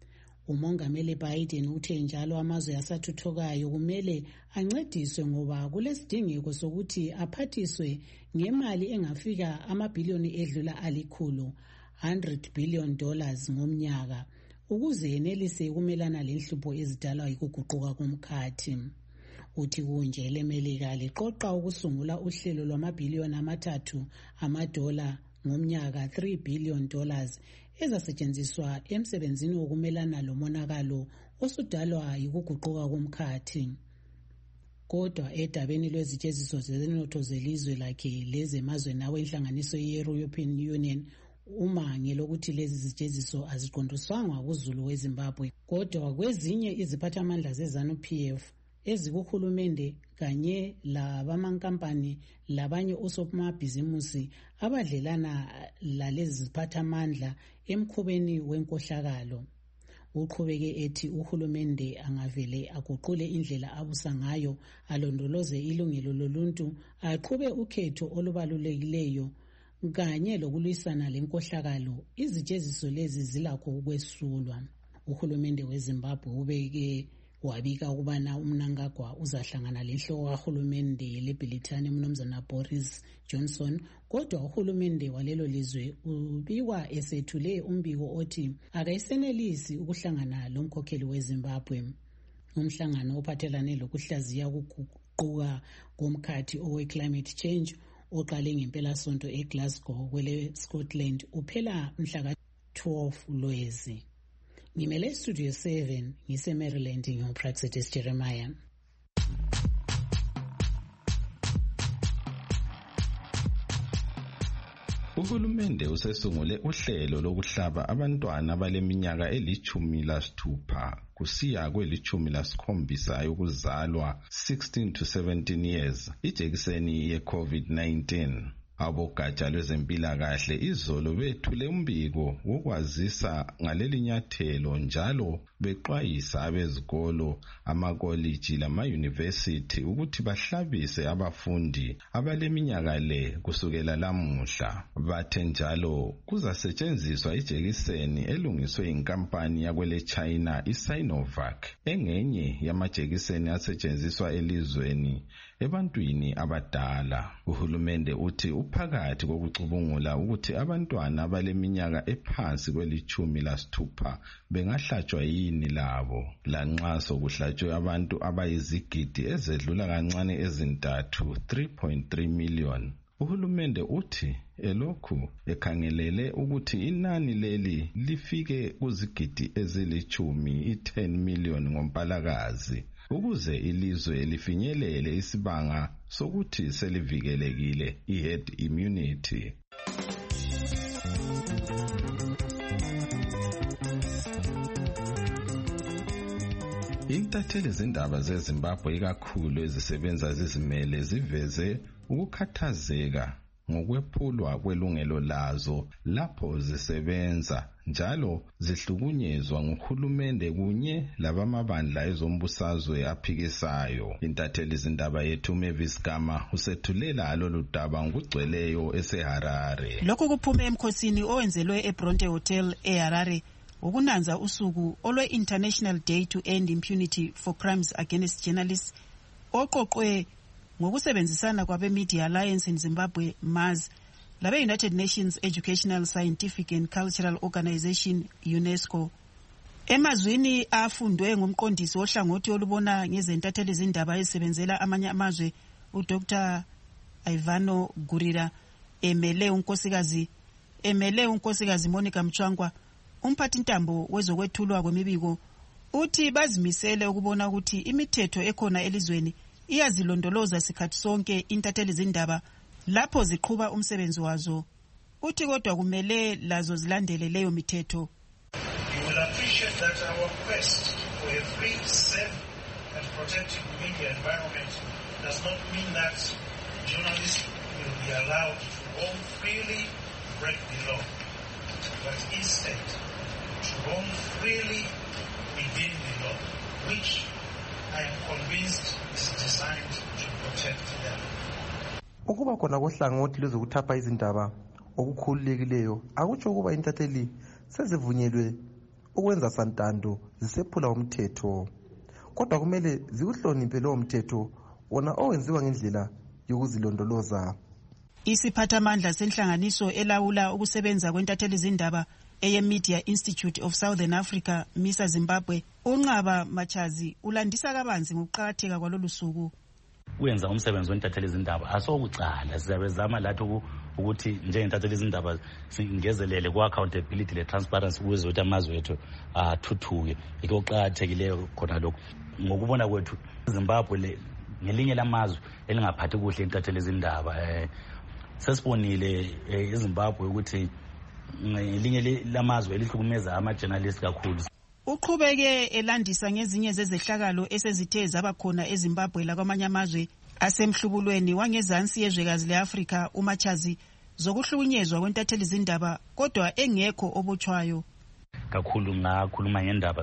Umongameli Biden uthe njalo amazwe asathuthukayo kumele ancediswe ngoba kulesidingeko sokuthi aphathiswe ngemali engafika amabhiliyoni edlula $100 billion ngomnyaka ukuze yenelise ukumelana lenhlupho ezidalwa yikuguquka komkhathi. Uthi kunje leMelika liqoqa ukusungula uhlelo lwamabhiliyoni $3 ngomnyaka $3 billion ezasetshenziswa emsebenzini wokumelana lomonakalo osudalwa yikuguquka komkhathi. Kodwa edabeni lwezitsheziso zenotho zelizwe lakhe lezemazweni awenhlanganiso ye-European Union umange lokuthi lezi zitsheziso aziqondiswanga kuzulu weZimbabwe kodwa kwezinye iziphathamandla ze-ZANU-PF ezikuhulumende kanye labamankampani labanye osomabhizimusi abadlelana lalezi ziphathamandla emkhubeni wenkohlakalo. Uqhubeke ethi uhulumende angavele aguqule indlela abusa ngayo alondoloze ilungelo loluntu aqhube ukhetho olubalulekileyo kanye lokulwisana lenkohlakalo izitsheziso lezi zilakho ukwesulwa. Uhulumende weZimbabwe ubeke wabika ukubana uMnangagwa uzahlangana lenhloko kahulumende leBrithani uMnumzana Boris Johnson kodwa uhulumende walelo lizwe ubikwa esethule umbiko othi akayisenelisi ukuhlangana lomkhokheli weZimbabwe. Umhlangano ophathelane lokuhlaziya ukuguquka komkhathi owe-climate change oqale ngempelasonto eGlasgow kwele Scotland uphela mhla ka-12 Lwezi. Ngimele Studio 7 ngise-Maryland ngiuPraxedis Jeremiah. Uhulumende usesungule uhlelo lokuhlaba abantwana abaleminyaka eli-16 kusiya kweli-17 yokuzalwa 16 to 17 years ijekiseni ye-COVID-19. Abogatsha lwezempilakahle izolo bethule umbiko wokwazisa ngaleli nyathelo njalo bexwayisa abezikolo, amakoliji lama-university ukuthi bahlabise abafundi abaleminyaka le kusukela lamuhla. Bathe njalo kuzasetshenziswa ijekiseni elungiswe inkampani yakwele China iSinovac engenye yamajekiseni asetshenziswa elizweni ebantwini abadala. Uhulumende uthi uphakathi kokucubungula ukuthi abantwana abaleminyaka ephansi kweli-16 bengahlatshwa yini labo. Lanxa sokuhlatshwe abantu abayizigidi ezedlula kancane ezintathu 3.3 million. Uhulumende uthi elokhu ekhangelele ukuthi inani leli lifike kuzigidi ezili-10 10 million ngoMpalakazi ukuze ilizwe lifinyelele isibanga sokuthi selivikelekile i-herd immunity. Intatheli zindaba zeZimbabwe ikakhulu ezisebenza zizimele ziveze ukukhathazeka ngokwephulwa kwelungelo lazo lapho zisebenza njalo zihlukunyezwa nguhulumende kunye labamabandla ezombusazwe aphikisayo. Intatheli zindaba yethu Mavis Gama usethulela lolu daba ngokugcweleyo eseHarare. Lokhu kuphume emkhosini owenzelwe eBronte Hotel eHarare ukunanza usuku olwe-International Day to End Impunity for Crimes Against Journalists oqoqwe ngokusebenzisana kwabe-Media Alliance in Zimbabwe, MAZ, labe-United Nations Educational, Scientific and Cultural Organization, UNESCO. Emazwini afundwe ngumqondisi ohlangothi olubona ngezentatheli zindaba ezisebenzela amanye amazwe, uDr. Ivano Gurira, emele unkosikazi Monica Mchwangwa, umphathintambo wezokwethulwa kwemibiko, uthi bazimisele ukubona ukuthi imithetho ekhona elizweni iyazilondoloza sikhathi sonke intatheli zindaba lapho ziqhuba umsebenzi wazo. Uthi kodwa kumele lazo zilandele leyo mithetho. You will appreciate that our quest for a free, safe and protected media environment does not mean that journalists will be allowed to roam freely, break the law, but instead to roam freely within the law, which I am convinced is designed to protect them. Ukuba khona kohlangothi lwezokuthapha izindaba okukhululekileyo akutsho ukuba intatheli sezivunyelwe ukwenza santando zisephula umthetho, kodwa kumele ziwuhloniphe lowo mthetho wona owenziwa ngendlela yokuzilondoloza. Isiphathamandla senhlanganiso elawula ukusebenza kwentatheli zindaba eyeMedia Institute of Southern Africa, MISA Zimbabwe, uNqaba Machazi ulandisa kabanzi ngokuqakatheka kwalolu suku. Kuyenza umsebenzi wentatheli zindaba asokucala, siyabezama lathi ukuthi njengentatheli zindaba singezelele ku-accountability le-transparency ukuze ukuthi amazwe ethu athuthuke. Yikho okuqakathekileyo khona lokhu. Ngokubona kwethu Zimbabwe ngelinye lamazwe elingaphathi kuhle intatheli zindaba. Sesibonile eZimbabwe ukuthi ngelinye lamazwe elihlukumeza ama-journalist kakhulu. Uqhubeke elandisa ngezinye zezehlakalo esezithe zabakhona eZimbabwe lakwamanye amazwe asemhlubulweni wangezansi yezwekazi le-Afrika uMachazi zokuhlukunyezwa kwentatheli zindaba kodwa engekho obotshwayo. Kakhulu ngakhuluma ngendaba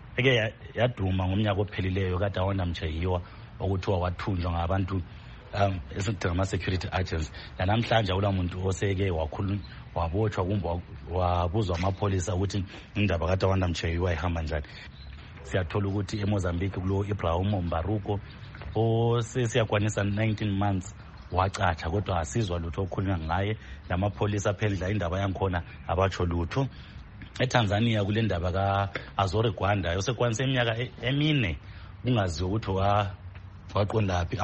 yaduma ngomnyaka ophelileyo kade awona Mchayiwa okuthiwa wathunjwa ngabantu ama-security agents. Namhlanje ulamuntu oseke wabotshwa kumbe wabuzwa amapholisa ukuthi indaba kade awanda Mchayiwa ihamba njani. Siyathola ukuthi eMozambique kulo Ibrahim Mbaruko osesiyakwanisa 19 months wacatsha kodwa asizwa lutho okukhulunywa ngaye. Lamapholisa aphendla indaba yankhona abatsho lutho. ETanzania kule ndaba ka-Azore Gwanda osekwanise iminyaka emine kungaziwa ukuthi waqondaphi.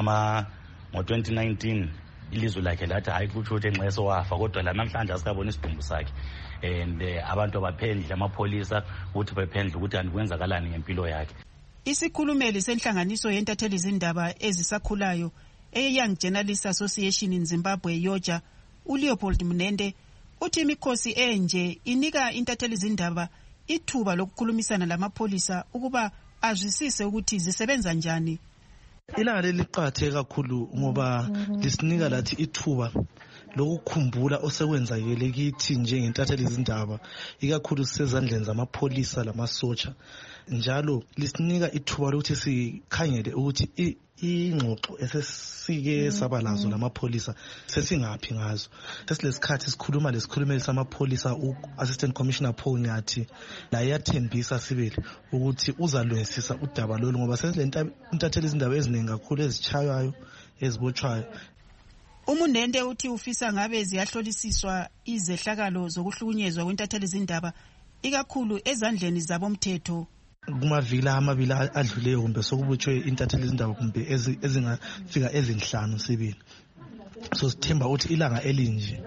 Ngo-2019 ilizwe lakhe lathi hayi kutsho ukuthi enxeso wafa kodwa la namhlanje asikabona isidumbu sakhe. And abantu abaphendle amapholisa ukuthi bephendle ukuthi andikwenzakalani ngempilo yakhe. Isikhulumeli senhlanganiso yentatheli zindaba ezisakhulayo eYoung Journalists Association in Zimbabwe Yoja, uLeopold Mnende uthi imikhosi enje inika intatheli zindaba ithuba lokukhulumisana lamapholisa ukuba azwisise ukuthi zisebenza njani. Ilanga leli liqakatheke kakhulu ngoba lisinika lathi ithuba lokukhumbula osekwenzakele kithi njengentatheli zindaba, ikakhulu sisezandleni zamapholisa lamasotsha. Njalo lisinika ithuba lokuthi sikhangele ukuthi ingxoxo esesike saba lazo lamapholisa sesingaphi ngazo. Sesilesikhathi sikhuluma lesikhulumeli samapholisa u-Assistant Commissioner Paul Nyathi la yathembisa sibili ukuthi uzalungisisa udaba lolu ngoba sesilentatheli izindaba eziningi kakhulu ezichayayo ezibotshwayo. Umunende uthi ufisa ngabe ziyahlolisiswa izehlakalo zokuhlukunyezwa kwentatheli zindaba ikakhulu ezandleni zabomthetho. Kumaviki amabili adluleyo kumbe sokubotshwe intatheli izindaba kumbe ezingafika ezinhlanu sibili. So sithemba ukuthi ilanga elinje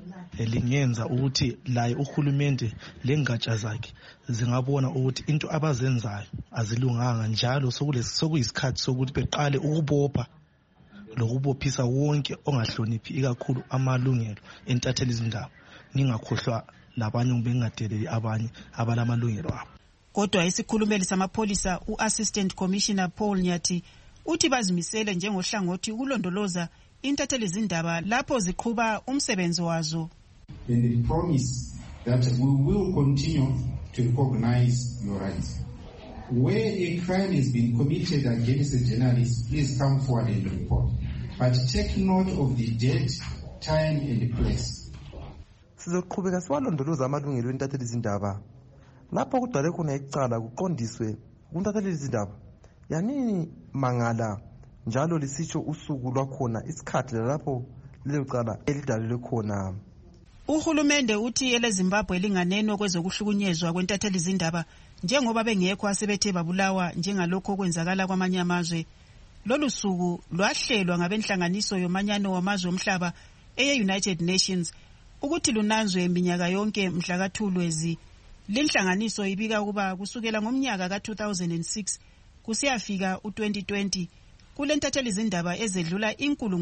lingenza ukuthi laye uhulumende lengatsha zakhe zingabona ukuthi into abazenzayo azilunganga, njalo sokuyisikhathi sokuthi beqale ukubopha lokubophisa wonke ongahloniphi ikakhulu amalungelo entatheli izindaba, ngingakhohlwa labanye kumbe ngingadeleli abanye abalamalungelo abo. Kodwa isikhulumeli samapholisa u-Assistant Commissioner Paul Nyathi uthi bazimisele njengohlangothi ukulondoloza intatheli zindaba lapho ziqhuba umsebenzi wazo. And we promise that we will continue to recognize your rights. Where a crime has been committed against a journalist, please come forward and report. But take note of the date, time and place. Sizoqhubeka siwalondoloza amalungelo entatheli zindaba. Lapho kudale khona icala kuqondiswe kuntatheli izindaba yanini mangala njalo lisitsho usuku lwakhona isikhathi lapho lelo cala elidalelwe khona. Uhulumende uthi eleZimbabwe linganeno kwezokuhlukunyezwa kwentatheli izindaba njengoba bengekho asebethe babulawa njengalokho okwenzakala kwamanye amazwe. Lolu suku lwahlelwa ngabenhlanganiso yomanyano wamazwe omhlaba eye-United Nations ukuthi lunanzwe iminyaka yonke mhla kaThulwezi. Linhlanganiso ibika ukuba kusukela ngomnyaka ka-2006 kusiyafika u-2020 kulentatheli izindaba ezedlula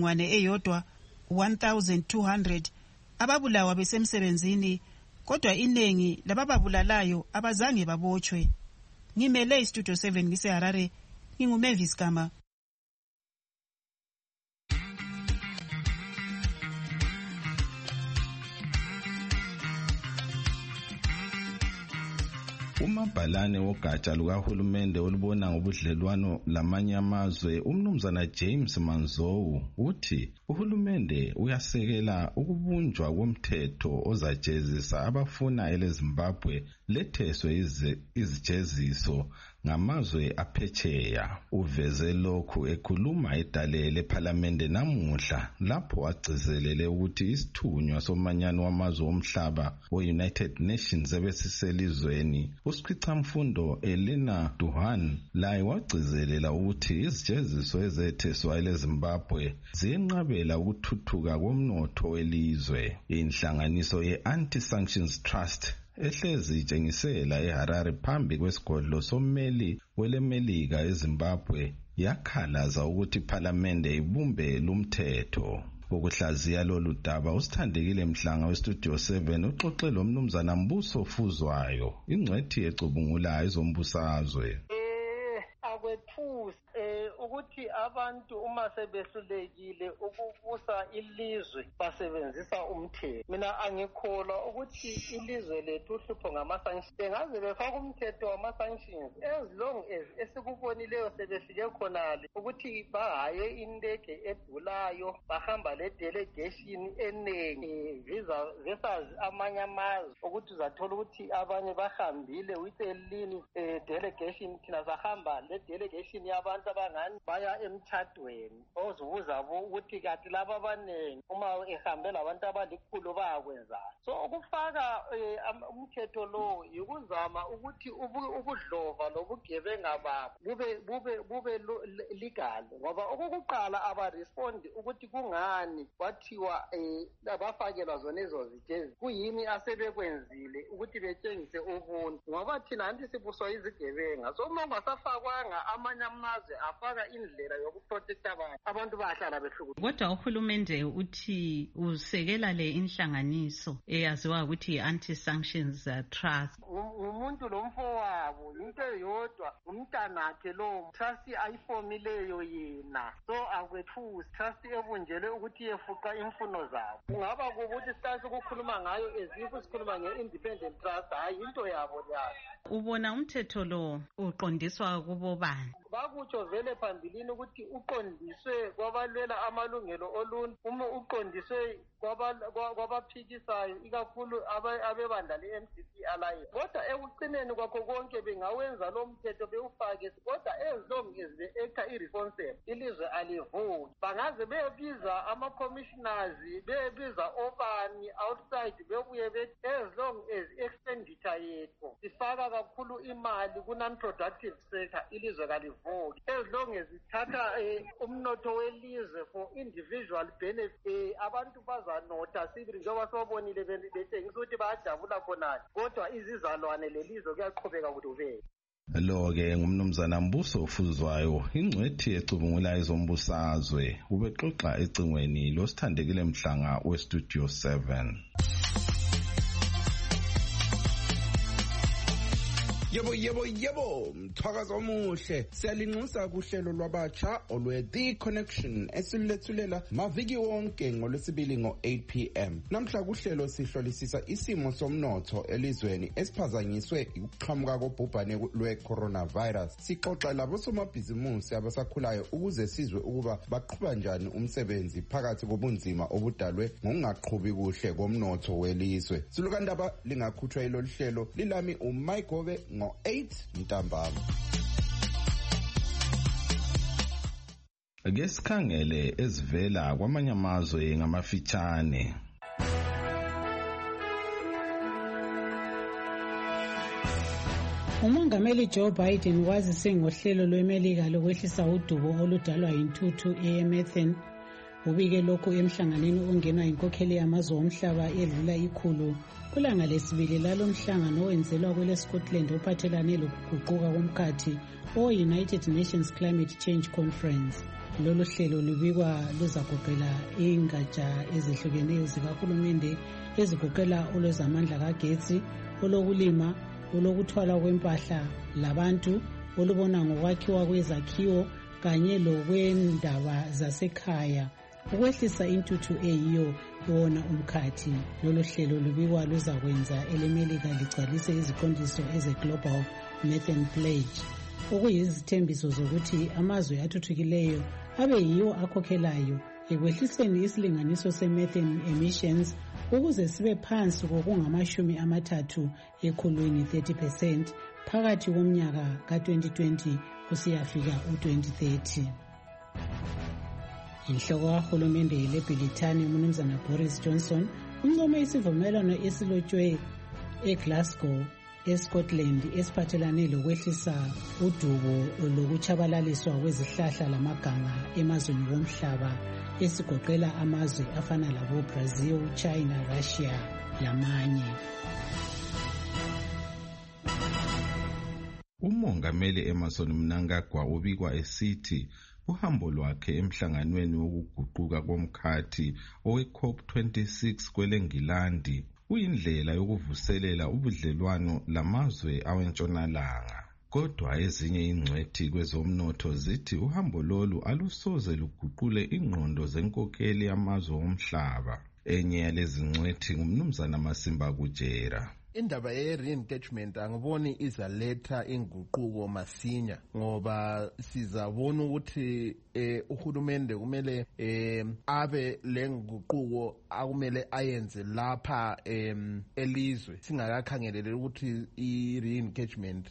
1,200 ababulawa besemsebenzini, kodwa iningi labababulalayo abazange babotshwe. Ngimele iStudio 7 ngiseHarare, nginguMavis Kama. Umabhalane wogatsha lukahulumende olubona ngobudlelwano lamanye amazwe umnumzana James Manzowu uthi uhulumende uyasekela ukubunjwa komthetho ozajezisa abafuna eleZimbabwe letheswe izijeziso ngamazwe aphetsheya. Uveze lokhu ekhuluma edale lePhalamende namuhla lapho agcizelele ukuthi isithunywa somanyano wamazwe omhlaba we-United Nations ebesiselizweni uSikhwicamfundo Elena Duhan laye wagcizelela ukuthi izijeziso ezetheswa eleZimbabwe ziyenqabela ukuthuthuka komnotho welizwe. Inhlanganiso ye-Anti-Sanctions Trust ehlezi itshengisela eHarare phambi kwesigodlo sommeli welemelika eZimbabwe yakhalaza ukuthi iPhalamende ibumbe lumthetho. Ukuhlaziya lolu daba uSithandekile Mhlanga weStudio 7 uxoxe lo mnumzana Mbuso Fuzwayo ingcwethi ecubungula izombusazwe. Ukuthi abantu uma sebehlulekile ukubusa ilizwe basebenzisa umthetho. Mina angikholwa ukuthi ilizwe lethu uhlupho ngama-sanctions. Bengaze befaka umthetho wama-sanctions as long as esikubonileyo sebefike khonale ukuthi bahaye indege edulayo bahamba le-delegation enengi visas amanye amazwe ukuthi uzathola ukuthi abanye bahambile with a lean delegation thina sahamba le-delegation yabantu abangani baya emthathweni ozibuza ukuthi kathi laba abanengi uma ehambe labantu abalikhulu bayakwenzani. So ukufaka umthetho lo yikuzama ukuthi ubudlova lobugebenga babo bube legal ngoba okokuqala abarespondi ukuthi kungani kwathiwa bafakelwa zona ezo zijezi kuyini asebekwenzile ukuthi betshengise ubuntu ngoba thina anti sibuswa izigebenga. So uma basafakwanga amanye amazwe afaka indlela yokuprotecta abantu bahlala behluku. Kodwa uhulumende uthi usekela le inhlanganiso eyaziwa ukuthi i-Anti-Sanctions Trust. Umuntu lomfowabo into yodwa umntanakhe lo trust ayifomileyo yena. So akwethu trust ebunjele ukuthi yefuqa imfuno zabo. Kungaba kubuthi siqale ukukhuluma ngayo ezifu sikhuluma nge-independent trust hayi into yabo leyo. Ubona umthetho lo uqondiswa kubo bani? Bakutsho vele phambilini ukuthi uqondiswe kwabalwela amalungelo oluntu uma uqondiswe kwabaphikisayo ikakhulu abebandla le-MDC Alliance. Kodwa ekucineni kwakho konke bengawenza lo mthetho bewufake kodwa as long as be-acta irresponsible ilizwe alivuki. Bangaze bebiza ama-commissioners bebiza obani outside bebuye bethi as long as expenditure yethu sifaka kakhulu imali ku-non-productive sector ilizwe kalivuki. As long as ithatha umnotho welizwe for individual benefit abantu bazanotha sibili njengoba sobonile betshengisa ukuthi bayajabula khonale kodwa izizalwane lelizwe kuyaqhubeka ukuthi ubeke. Lo-ke ngumnumzana Mbuso Fuzwayo ingcwethi ecubungula izombusazwe ubexoxa ecingweni loSithandekile Mhlanga weStudio 7. Yebo, mthwakazi omuhle. Siyalinxusa kuhlelo lwabatsha olwe-The Connection esilethulela maviki wonke ngolwesibili ngo-8 p.m. Namhla kuhlelo sihlolisisa isimo somnotho elizweni esiphazanyiswe ukuqhamuka kobhubhane lwe-coronavirus. Sixoxa labosomabhizimusi abasakhulayo ukuze sizwe ukuba baqhuba njani umsebenzi phakathi kobunzima obudalwe ngokungaqhubi kuhle komnotho welizwe. Silukandaba lingakhutshwa ilolu hlelo lilami uMayigobe ngo-8 ntambama. Ake sikhangele ezivela kwamanye amazwe ngamafitshane. Umongameli Joe Biden wazise ngohlelo lwemelika lokwehlisa udubo oludalwa yintuthu ye-methane. Ubike lokhu emhlanganweni ongenwa inkokheli yamazwe omhlaba edlula 100 kulanga lesibili lalo mhlangano owenzelwa kwele-Scotland ophathelane lokuguquka komkhathi o-United Nations Climate Change Conference. Lolu hlelo lubikwa luzagoqela ingatsha ezehlukeneyo zikahulumende ezigoqela olwezamandla kagetsi, olokulima, olokuthwala kwempahla labantu, olubona ngokwakhiwa kwezakhiwo kanye lokwendaba zasekhaya. ukwehlisa intuthu eyiyo wona umkhathi. Lolu hlelo lubikwa luzakwenza elemelika ligcwalise iziqondiso eze-Global Methane Pledge, okuyizithembiso zokuthi amazwe athuthukileyo abe yiwo akhokhelayo ekwehliseni isilinganiso se-methane emissions ukuze sibe phansi kokungama-30 ekhulwini 30% phakathi komnyaka ka-2020 kusiyafika u-2030. Inhloko kahulumende leBrithani uMnumzana Boris Johnson uncome isivumelwano esilotshwe eGlasgow eScotland esiphathelane lokwehlisa udubo lokutshabalaliswa kwezihlahla lamaganga emazweni womhlaba esigoqela amazwe afana labo Brazil, China, Russia lamanye. Umongameli Emmerson Mnangagwa ubikwa esithi uhambo lwakhe emhlanganweni wokuguquka komkhathi owe-COP26 kweleNgilandi uyindlela yokuvuselela ubudlelwano lamazwe awentshonalanga. Kodwa ezinye ingcwethi kwezomnotho zithi uhambo lolu alusoze luguqule ingqondo zenkokeli yamazwe omhlaba. Enye yalezi ngcwethi ngumnumzana Masimba Kujera. Indaba ye-re-engagement angiboni izaletha inguquko masinya ngoba sizabona ukuthi uhulumende kumele abe lenguquko akumele ayenze lapha elizwe singakakhangelele ukuthi i-re-engagement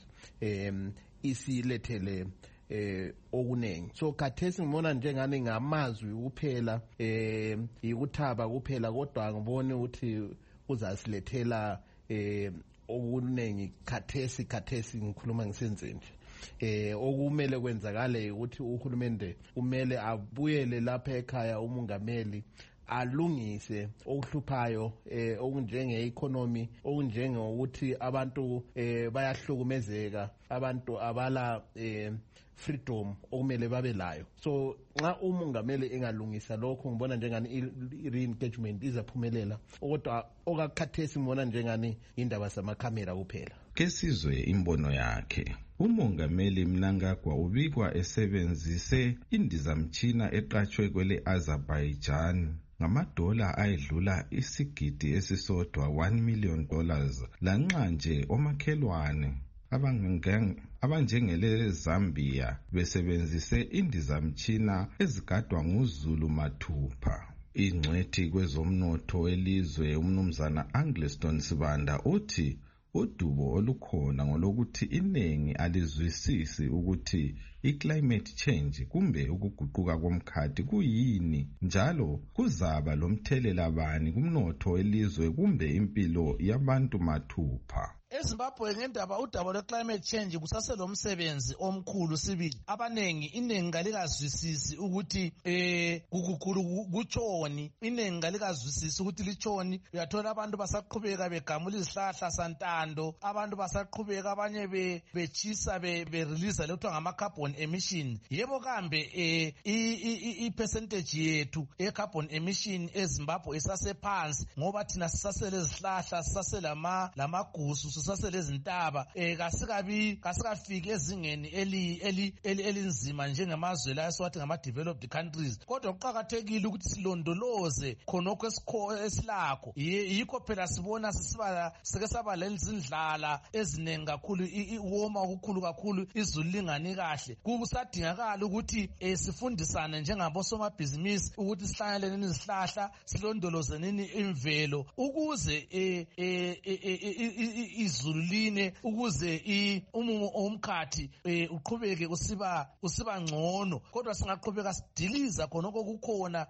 isilethele okunengi. So khathesi ngibona njengani ngamazwi kuphela ikuthaba kuphela, kodwa ngibone ukuthi uzasilethela okunengi khathesi ngikhuluma ngisenzeni okumele kwenzakale ukuthi uhulumende kumele abuyele lapha ekhaya, umongameli alungise okuhluphayo okunjenge-economy, okunjengokuthi abantu bayahlukumezeka, abantu abala freedom okumele babe layo. So nxa umongameli engalungisa lokho ngibona njengani i-re-engagement izaphumelela, kodwa okakhathesi ngibona njengani indaba zamakhamera kuphela. Kesizwe imbono yakhe. Umongameli Mnangagwa ubikwa esebenzise indizamtshina eqatshwe kwele Azerbaijan ngamadola ayedlula isigidi esisodwa $1 million lanxa nje omakhelwane abanjengele Zambia besebenzise indizamtshina ezigadwa nguZulu mathupha. Ingcwethi kwezomnotho elizwe umnumzana Angliston Sibanda uthi udubo olukhona ngolokuthi iningi alizwisisi ukuthi i-climate change kumbe ukuguquka komkhathi kuyini njalo kuzaba lomthelela bani kumnotho elizwe kumbe impilo yabantu mathupha. eZimbabwe ngendaba udaba lwe-climate change kusaselomsebenzi omkhulu sibili. Iningi kalikazwisisi ukuthi kutshoni, iningi kalikazwisisi ukuthi litshoni. Uyathola abantu basaqhubeka begamula izihlahla santando, abantu basaqhubeka abanye betshisa berelease lethwa ngama-carbon emission. Yebo kambe i-percentage yethu e-carbon emission eZimbabwe isasephansi ngoba thina sisasele izihlahla, sisasele lamagusu, sisaseleizintaba, kasikafiki ezingeni elinzima njengamazwe la esiwathi ngama-developed countries. Kodwa kuqakathekile ukuthi silondoloze khonokho esilakho. Yikho phela sibona sike saba lezindlala ezinengi kakhulu, iwoma okukhulu kakhulu, izulu lingani kahle. Kusadingakala ukuthi sifundisane njengabosomabhizinisi ukuthi sihlanyele nini izihlahla, silondoloze nini imvelo ukuze izulu line, ukuze umumo omkhathi uqhubeke usiba ngcono. Kodwa singaqhubeka sidiliza khonokho kukhona,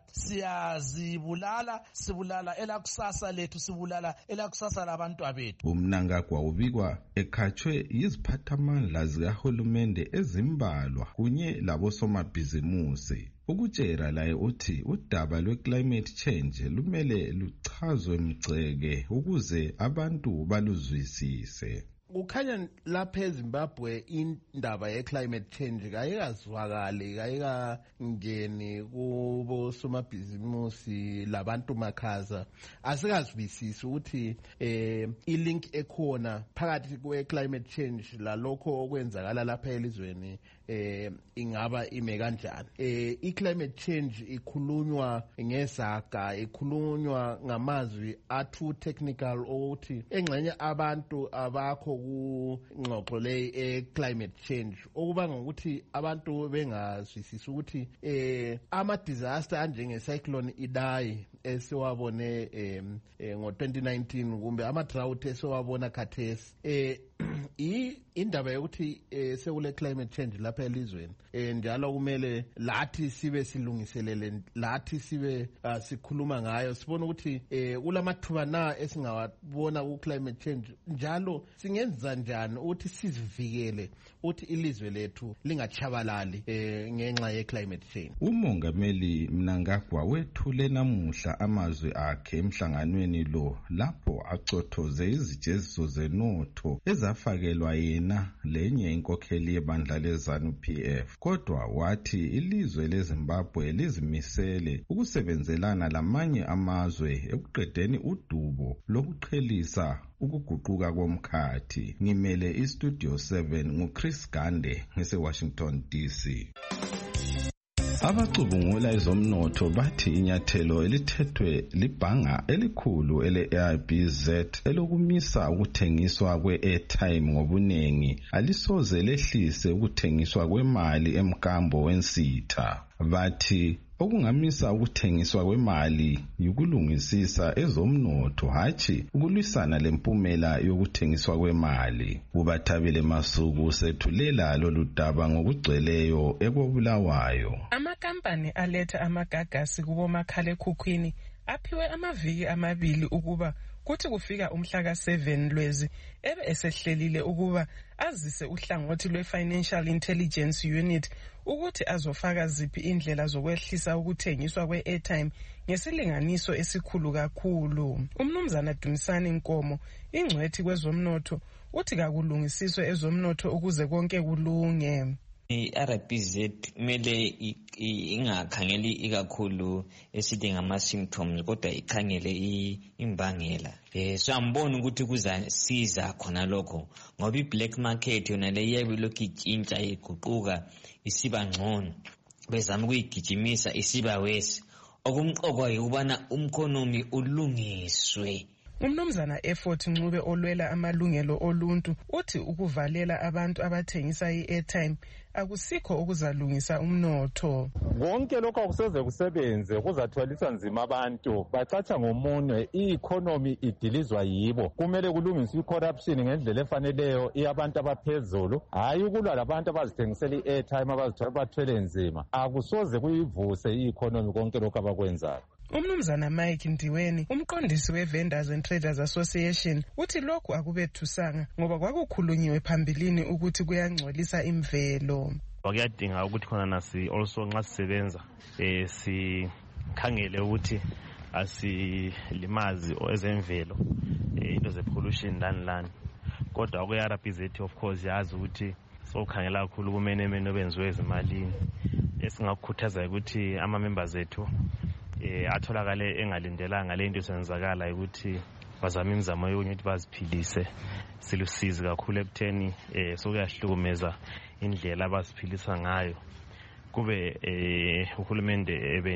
sibulala elakusasa lethu, sibulala elakusasa labantwana bethu. Umnangagwa ubikwa ekhatshwe yiziphathamandla zikahulumende ezimbalwa kunye labosomabhizimusi. Ukutshera laye uthi udaba lwe-climate change lumele luchazwe mgceke ukuze abantu baluzwisise. Kukhanya lapha eZimbabwe indaba ye-climate change kayikazwakali, kayikangeni kubosomabhizimusi labantu makhaza asikazwisisi ukuthi i-link ekhona phakathi kwe-climate change lalokho okwenzakala lapha elizweni ingaba ime kanjani. I-climate change ikhulunywa ngezaga, ikhulunywa ngamazwi athu technical ukuthi engxenye abantu abakho kungxoxo le e-climate change, okuba ngokuthi abantu bengazwisisi ukuthi ama-disaster anjenge-cyclone Idai esiwabone ngo-2019 kumbe ama-drought esiwabona khathesi indaba yokuthi sekule climate change lapha elizweni njalo kumele lathi sibe silungiselele, lathi sibe sikhuluma ngayo, sibona ukuthi kulamathuba na esingawabona ku climate change, njalo singenza njani ukuthi sizivikele ukuthi ilizwe lethu lingachabalali ngenxa ye climate change. Umongameli Mnangagwa wethule namuhla amazwi akhe emhlanganweni lo lapho acothoze izijeziso zenotho ezafakelwa yena lenye inkokheli yebandla leZANU-PF. Kodwa wathi ilizwe leZimbabwe lizimisele ukusebenzelana lamanye amazwe ekuqedeni udubo lokuqhelisa ukuguquka komkhathi. Ngimele iStudio 7 nguChris Gande ngese-Washington DC. Abacubungula ezomnotho bathi inyathelo elithethwe libhanga elikhulu ele-ARBZ elokumisa ukuthengiswa kwe-airtime ngobunengi alisoze lehlise ukuthengiswa kwemali emkambo wensitha. Bathi okungamisa ukuthengiswa kwemali yukulungisisa ezomnotho, hatshi ukulwisana lempumela yokuthengiswa kwemali. Ubathabile Masuku sethulela lolu daba ngokugcweleyo ekobulawayo. Amakampani aletha amagagasi kubomakhalekhukhwini aphiwe amaviki amabili ukuba kuthi kufika umhla ka-7 Lwezi ebe esehlelile ukuba azise uhlangothi lwe-Financial Intelligence Unit ukuthi azofaka ziphi indlela zokwehlisa ukuthengiswa kwe-airtime ngesilinganiso esikhulu kakhulu. Umnumzana Dumisani Nkomo, ingcwethi kwezomnotho, uthi kakulungisiswe ezomnotho ukuze konke kulunge. I-RBZ kumele ingakhangeli ikakhulu esithi ngama-symptoms kodwa ikhangele imbangela. So amboni ukuthi kuzasiza khona lokho ngoba i-black market yona le iyabe lokhu itshintsha iguquka isiba ngcono, bezama ukuyigijimisa isiba wesi. Okumqokwa yikubana umkhonomi ulungiswe. Umnumzana Effort Ncube olwela amalungelo oluntu uthi ukuvalela abantu abathengisa i-airtime akusikho okuzalungisa umnotho. Konke lokho akuseze kusebenze kuzathwalisa nzima abantu, bacatsha ngomunwe, i-economy idilizwa yibo. Kumele kulungiswe i-corruption ngendlela efaneleyo iyabantu abaphezulu, hayi ukulwa labantu abazithengisela i-airtime abathwele nzima. Akusoze kuyivuse i-economy konke lokho abakwenzayo. Umnumzana Mike Ndiweni, umqondisi we-Vendors and Traders Association, uthi lokhu akubethusanga ngoba kwakukhulunyiwe phambilini ukuthi kuyangcolisa imvelo. Kuyadinga ukuthi khona nasi also nxa sisebenza sikhangele ukuthi asilimazi ezemvelo into ze-pollution lani. Kodwa kwe-RBZ of course yazi ukuthi sokukhangela kakhulu kumenemene obenziwe ezimalini. Esingakukhuthaza ukuthi ama-members ethu atholakale engalindelanga le nto senzakala ukuthi bazama imizamo yokuthi baziphilise. Silusizi kakhulu ekutheni sokuyahlukumeza indlela abaziphilisa ngayo. Kube uhulumende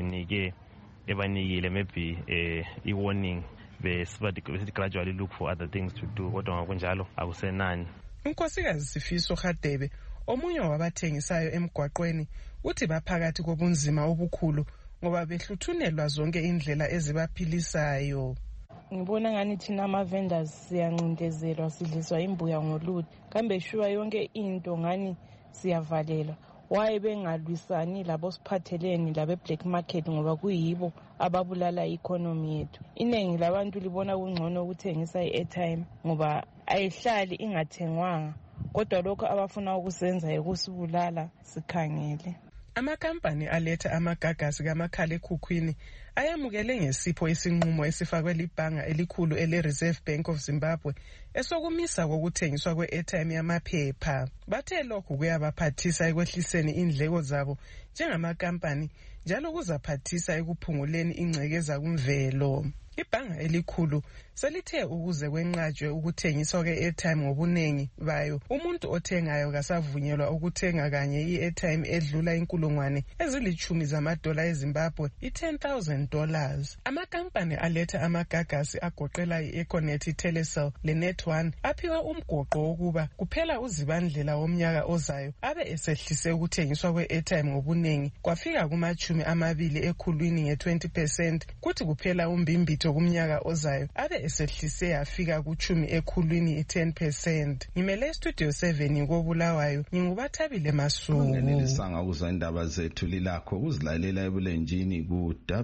ebanikile maybe i-warning besithi gradually look for other things to do, kodwa ngokunjalo akusenani. uNkosikazi Sifiso Hadebe, omunye wabathengisayo emgwaqweni, uthi baphakathi kobunzima obukhulu ngoba behluthunelwa zonke indlela ezibaphilisayo. Ngibona ngani thina ama-vendors siyancindezelwa, sidliswa imbuya ngoluthi. Kambe shuwa yonke into ngani siyavalelwa. Waye bengalwisani labo siphatheleni labe-black market ngoba kuyibo ababulala i-economy yethu. Iningi labantu libona kungcono ukuthengisa i-airtime ngoba ayihlali ingathengwanga. Kodwa lokho abafuna ukusenza ukusibulala sikhangele. Amakampani aletha amagagasi kamakhalekhukhwini ayamukele ngesipho isinqumo esifakwe libhanga elikhulu ele-Reserve Bank of Zimbabwe esokumisa kokuthengiswa kwe-airtime yamaphepha. Bathe lokhu kuyabaphathisa ekwehliseni indleko zabo njengamakampani njalo kuzaphathisa ekuphunguleni ingcekeza kumvelo. Ibhanga elikhulu selithe ukuze kwenqatshwe ukuthengiswa kwe-airtime ngobunengi bayo, umuntu othengayo kasavunyelwa ukuthenga kanye i-airtime edlula $10,000 eZimbabwe, $10,000. Amakampani aletha amagagasi agoqela i-Econet, iTelecel leNet1 aphiwe umgoqo wokuba kuphela uZibandlela womnyaka ozayo abe esehlise ukuthengiswa kwe-airtime ngobunengi kwafika kuma-20 ekhulwini nge-20%, kuthi kuphela uMbimbitho kumnyaka ozayo abe esehlise yafika ku-10 ekhulwini i-10%. Ngimele Studio 7 koBulawayo, nginguBathabile Masuku. Ungenelisanga ukuzwa indaba zethu lilakho ukuzilalela ebulenjini ku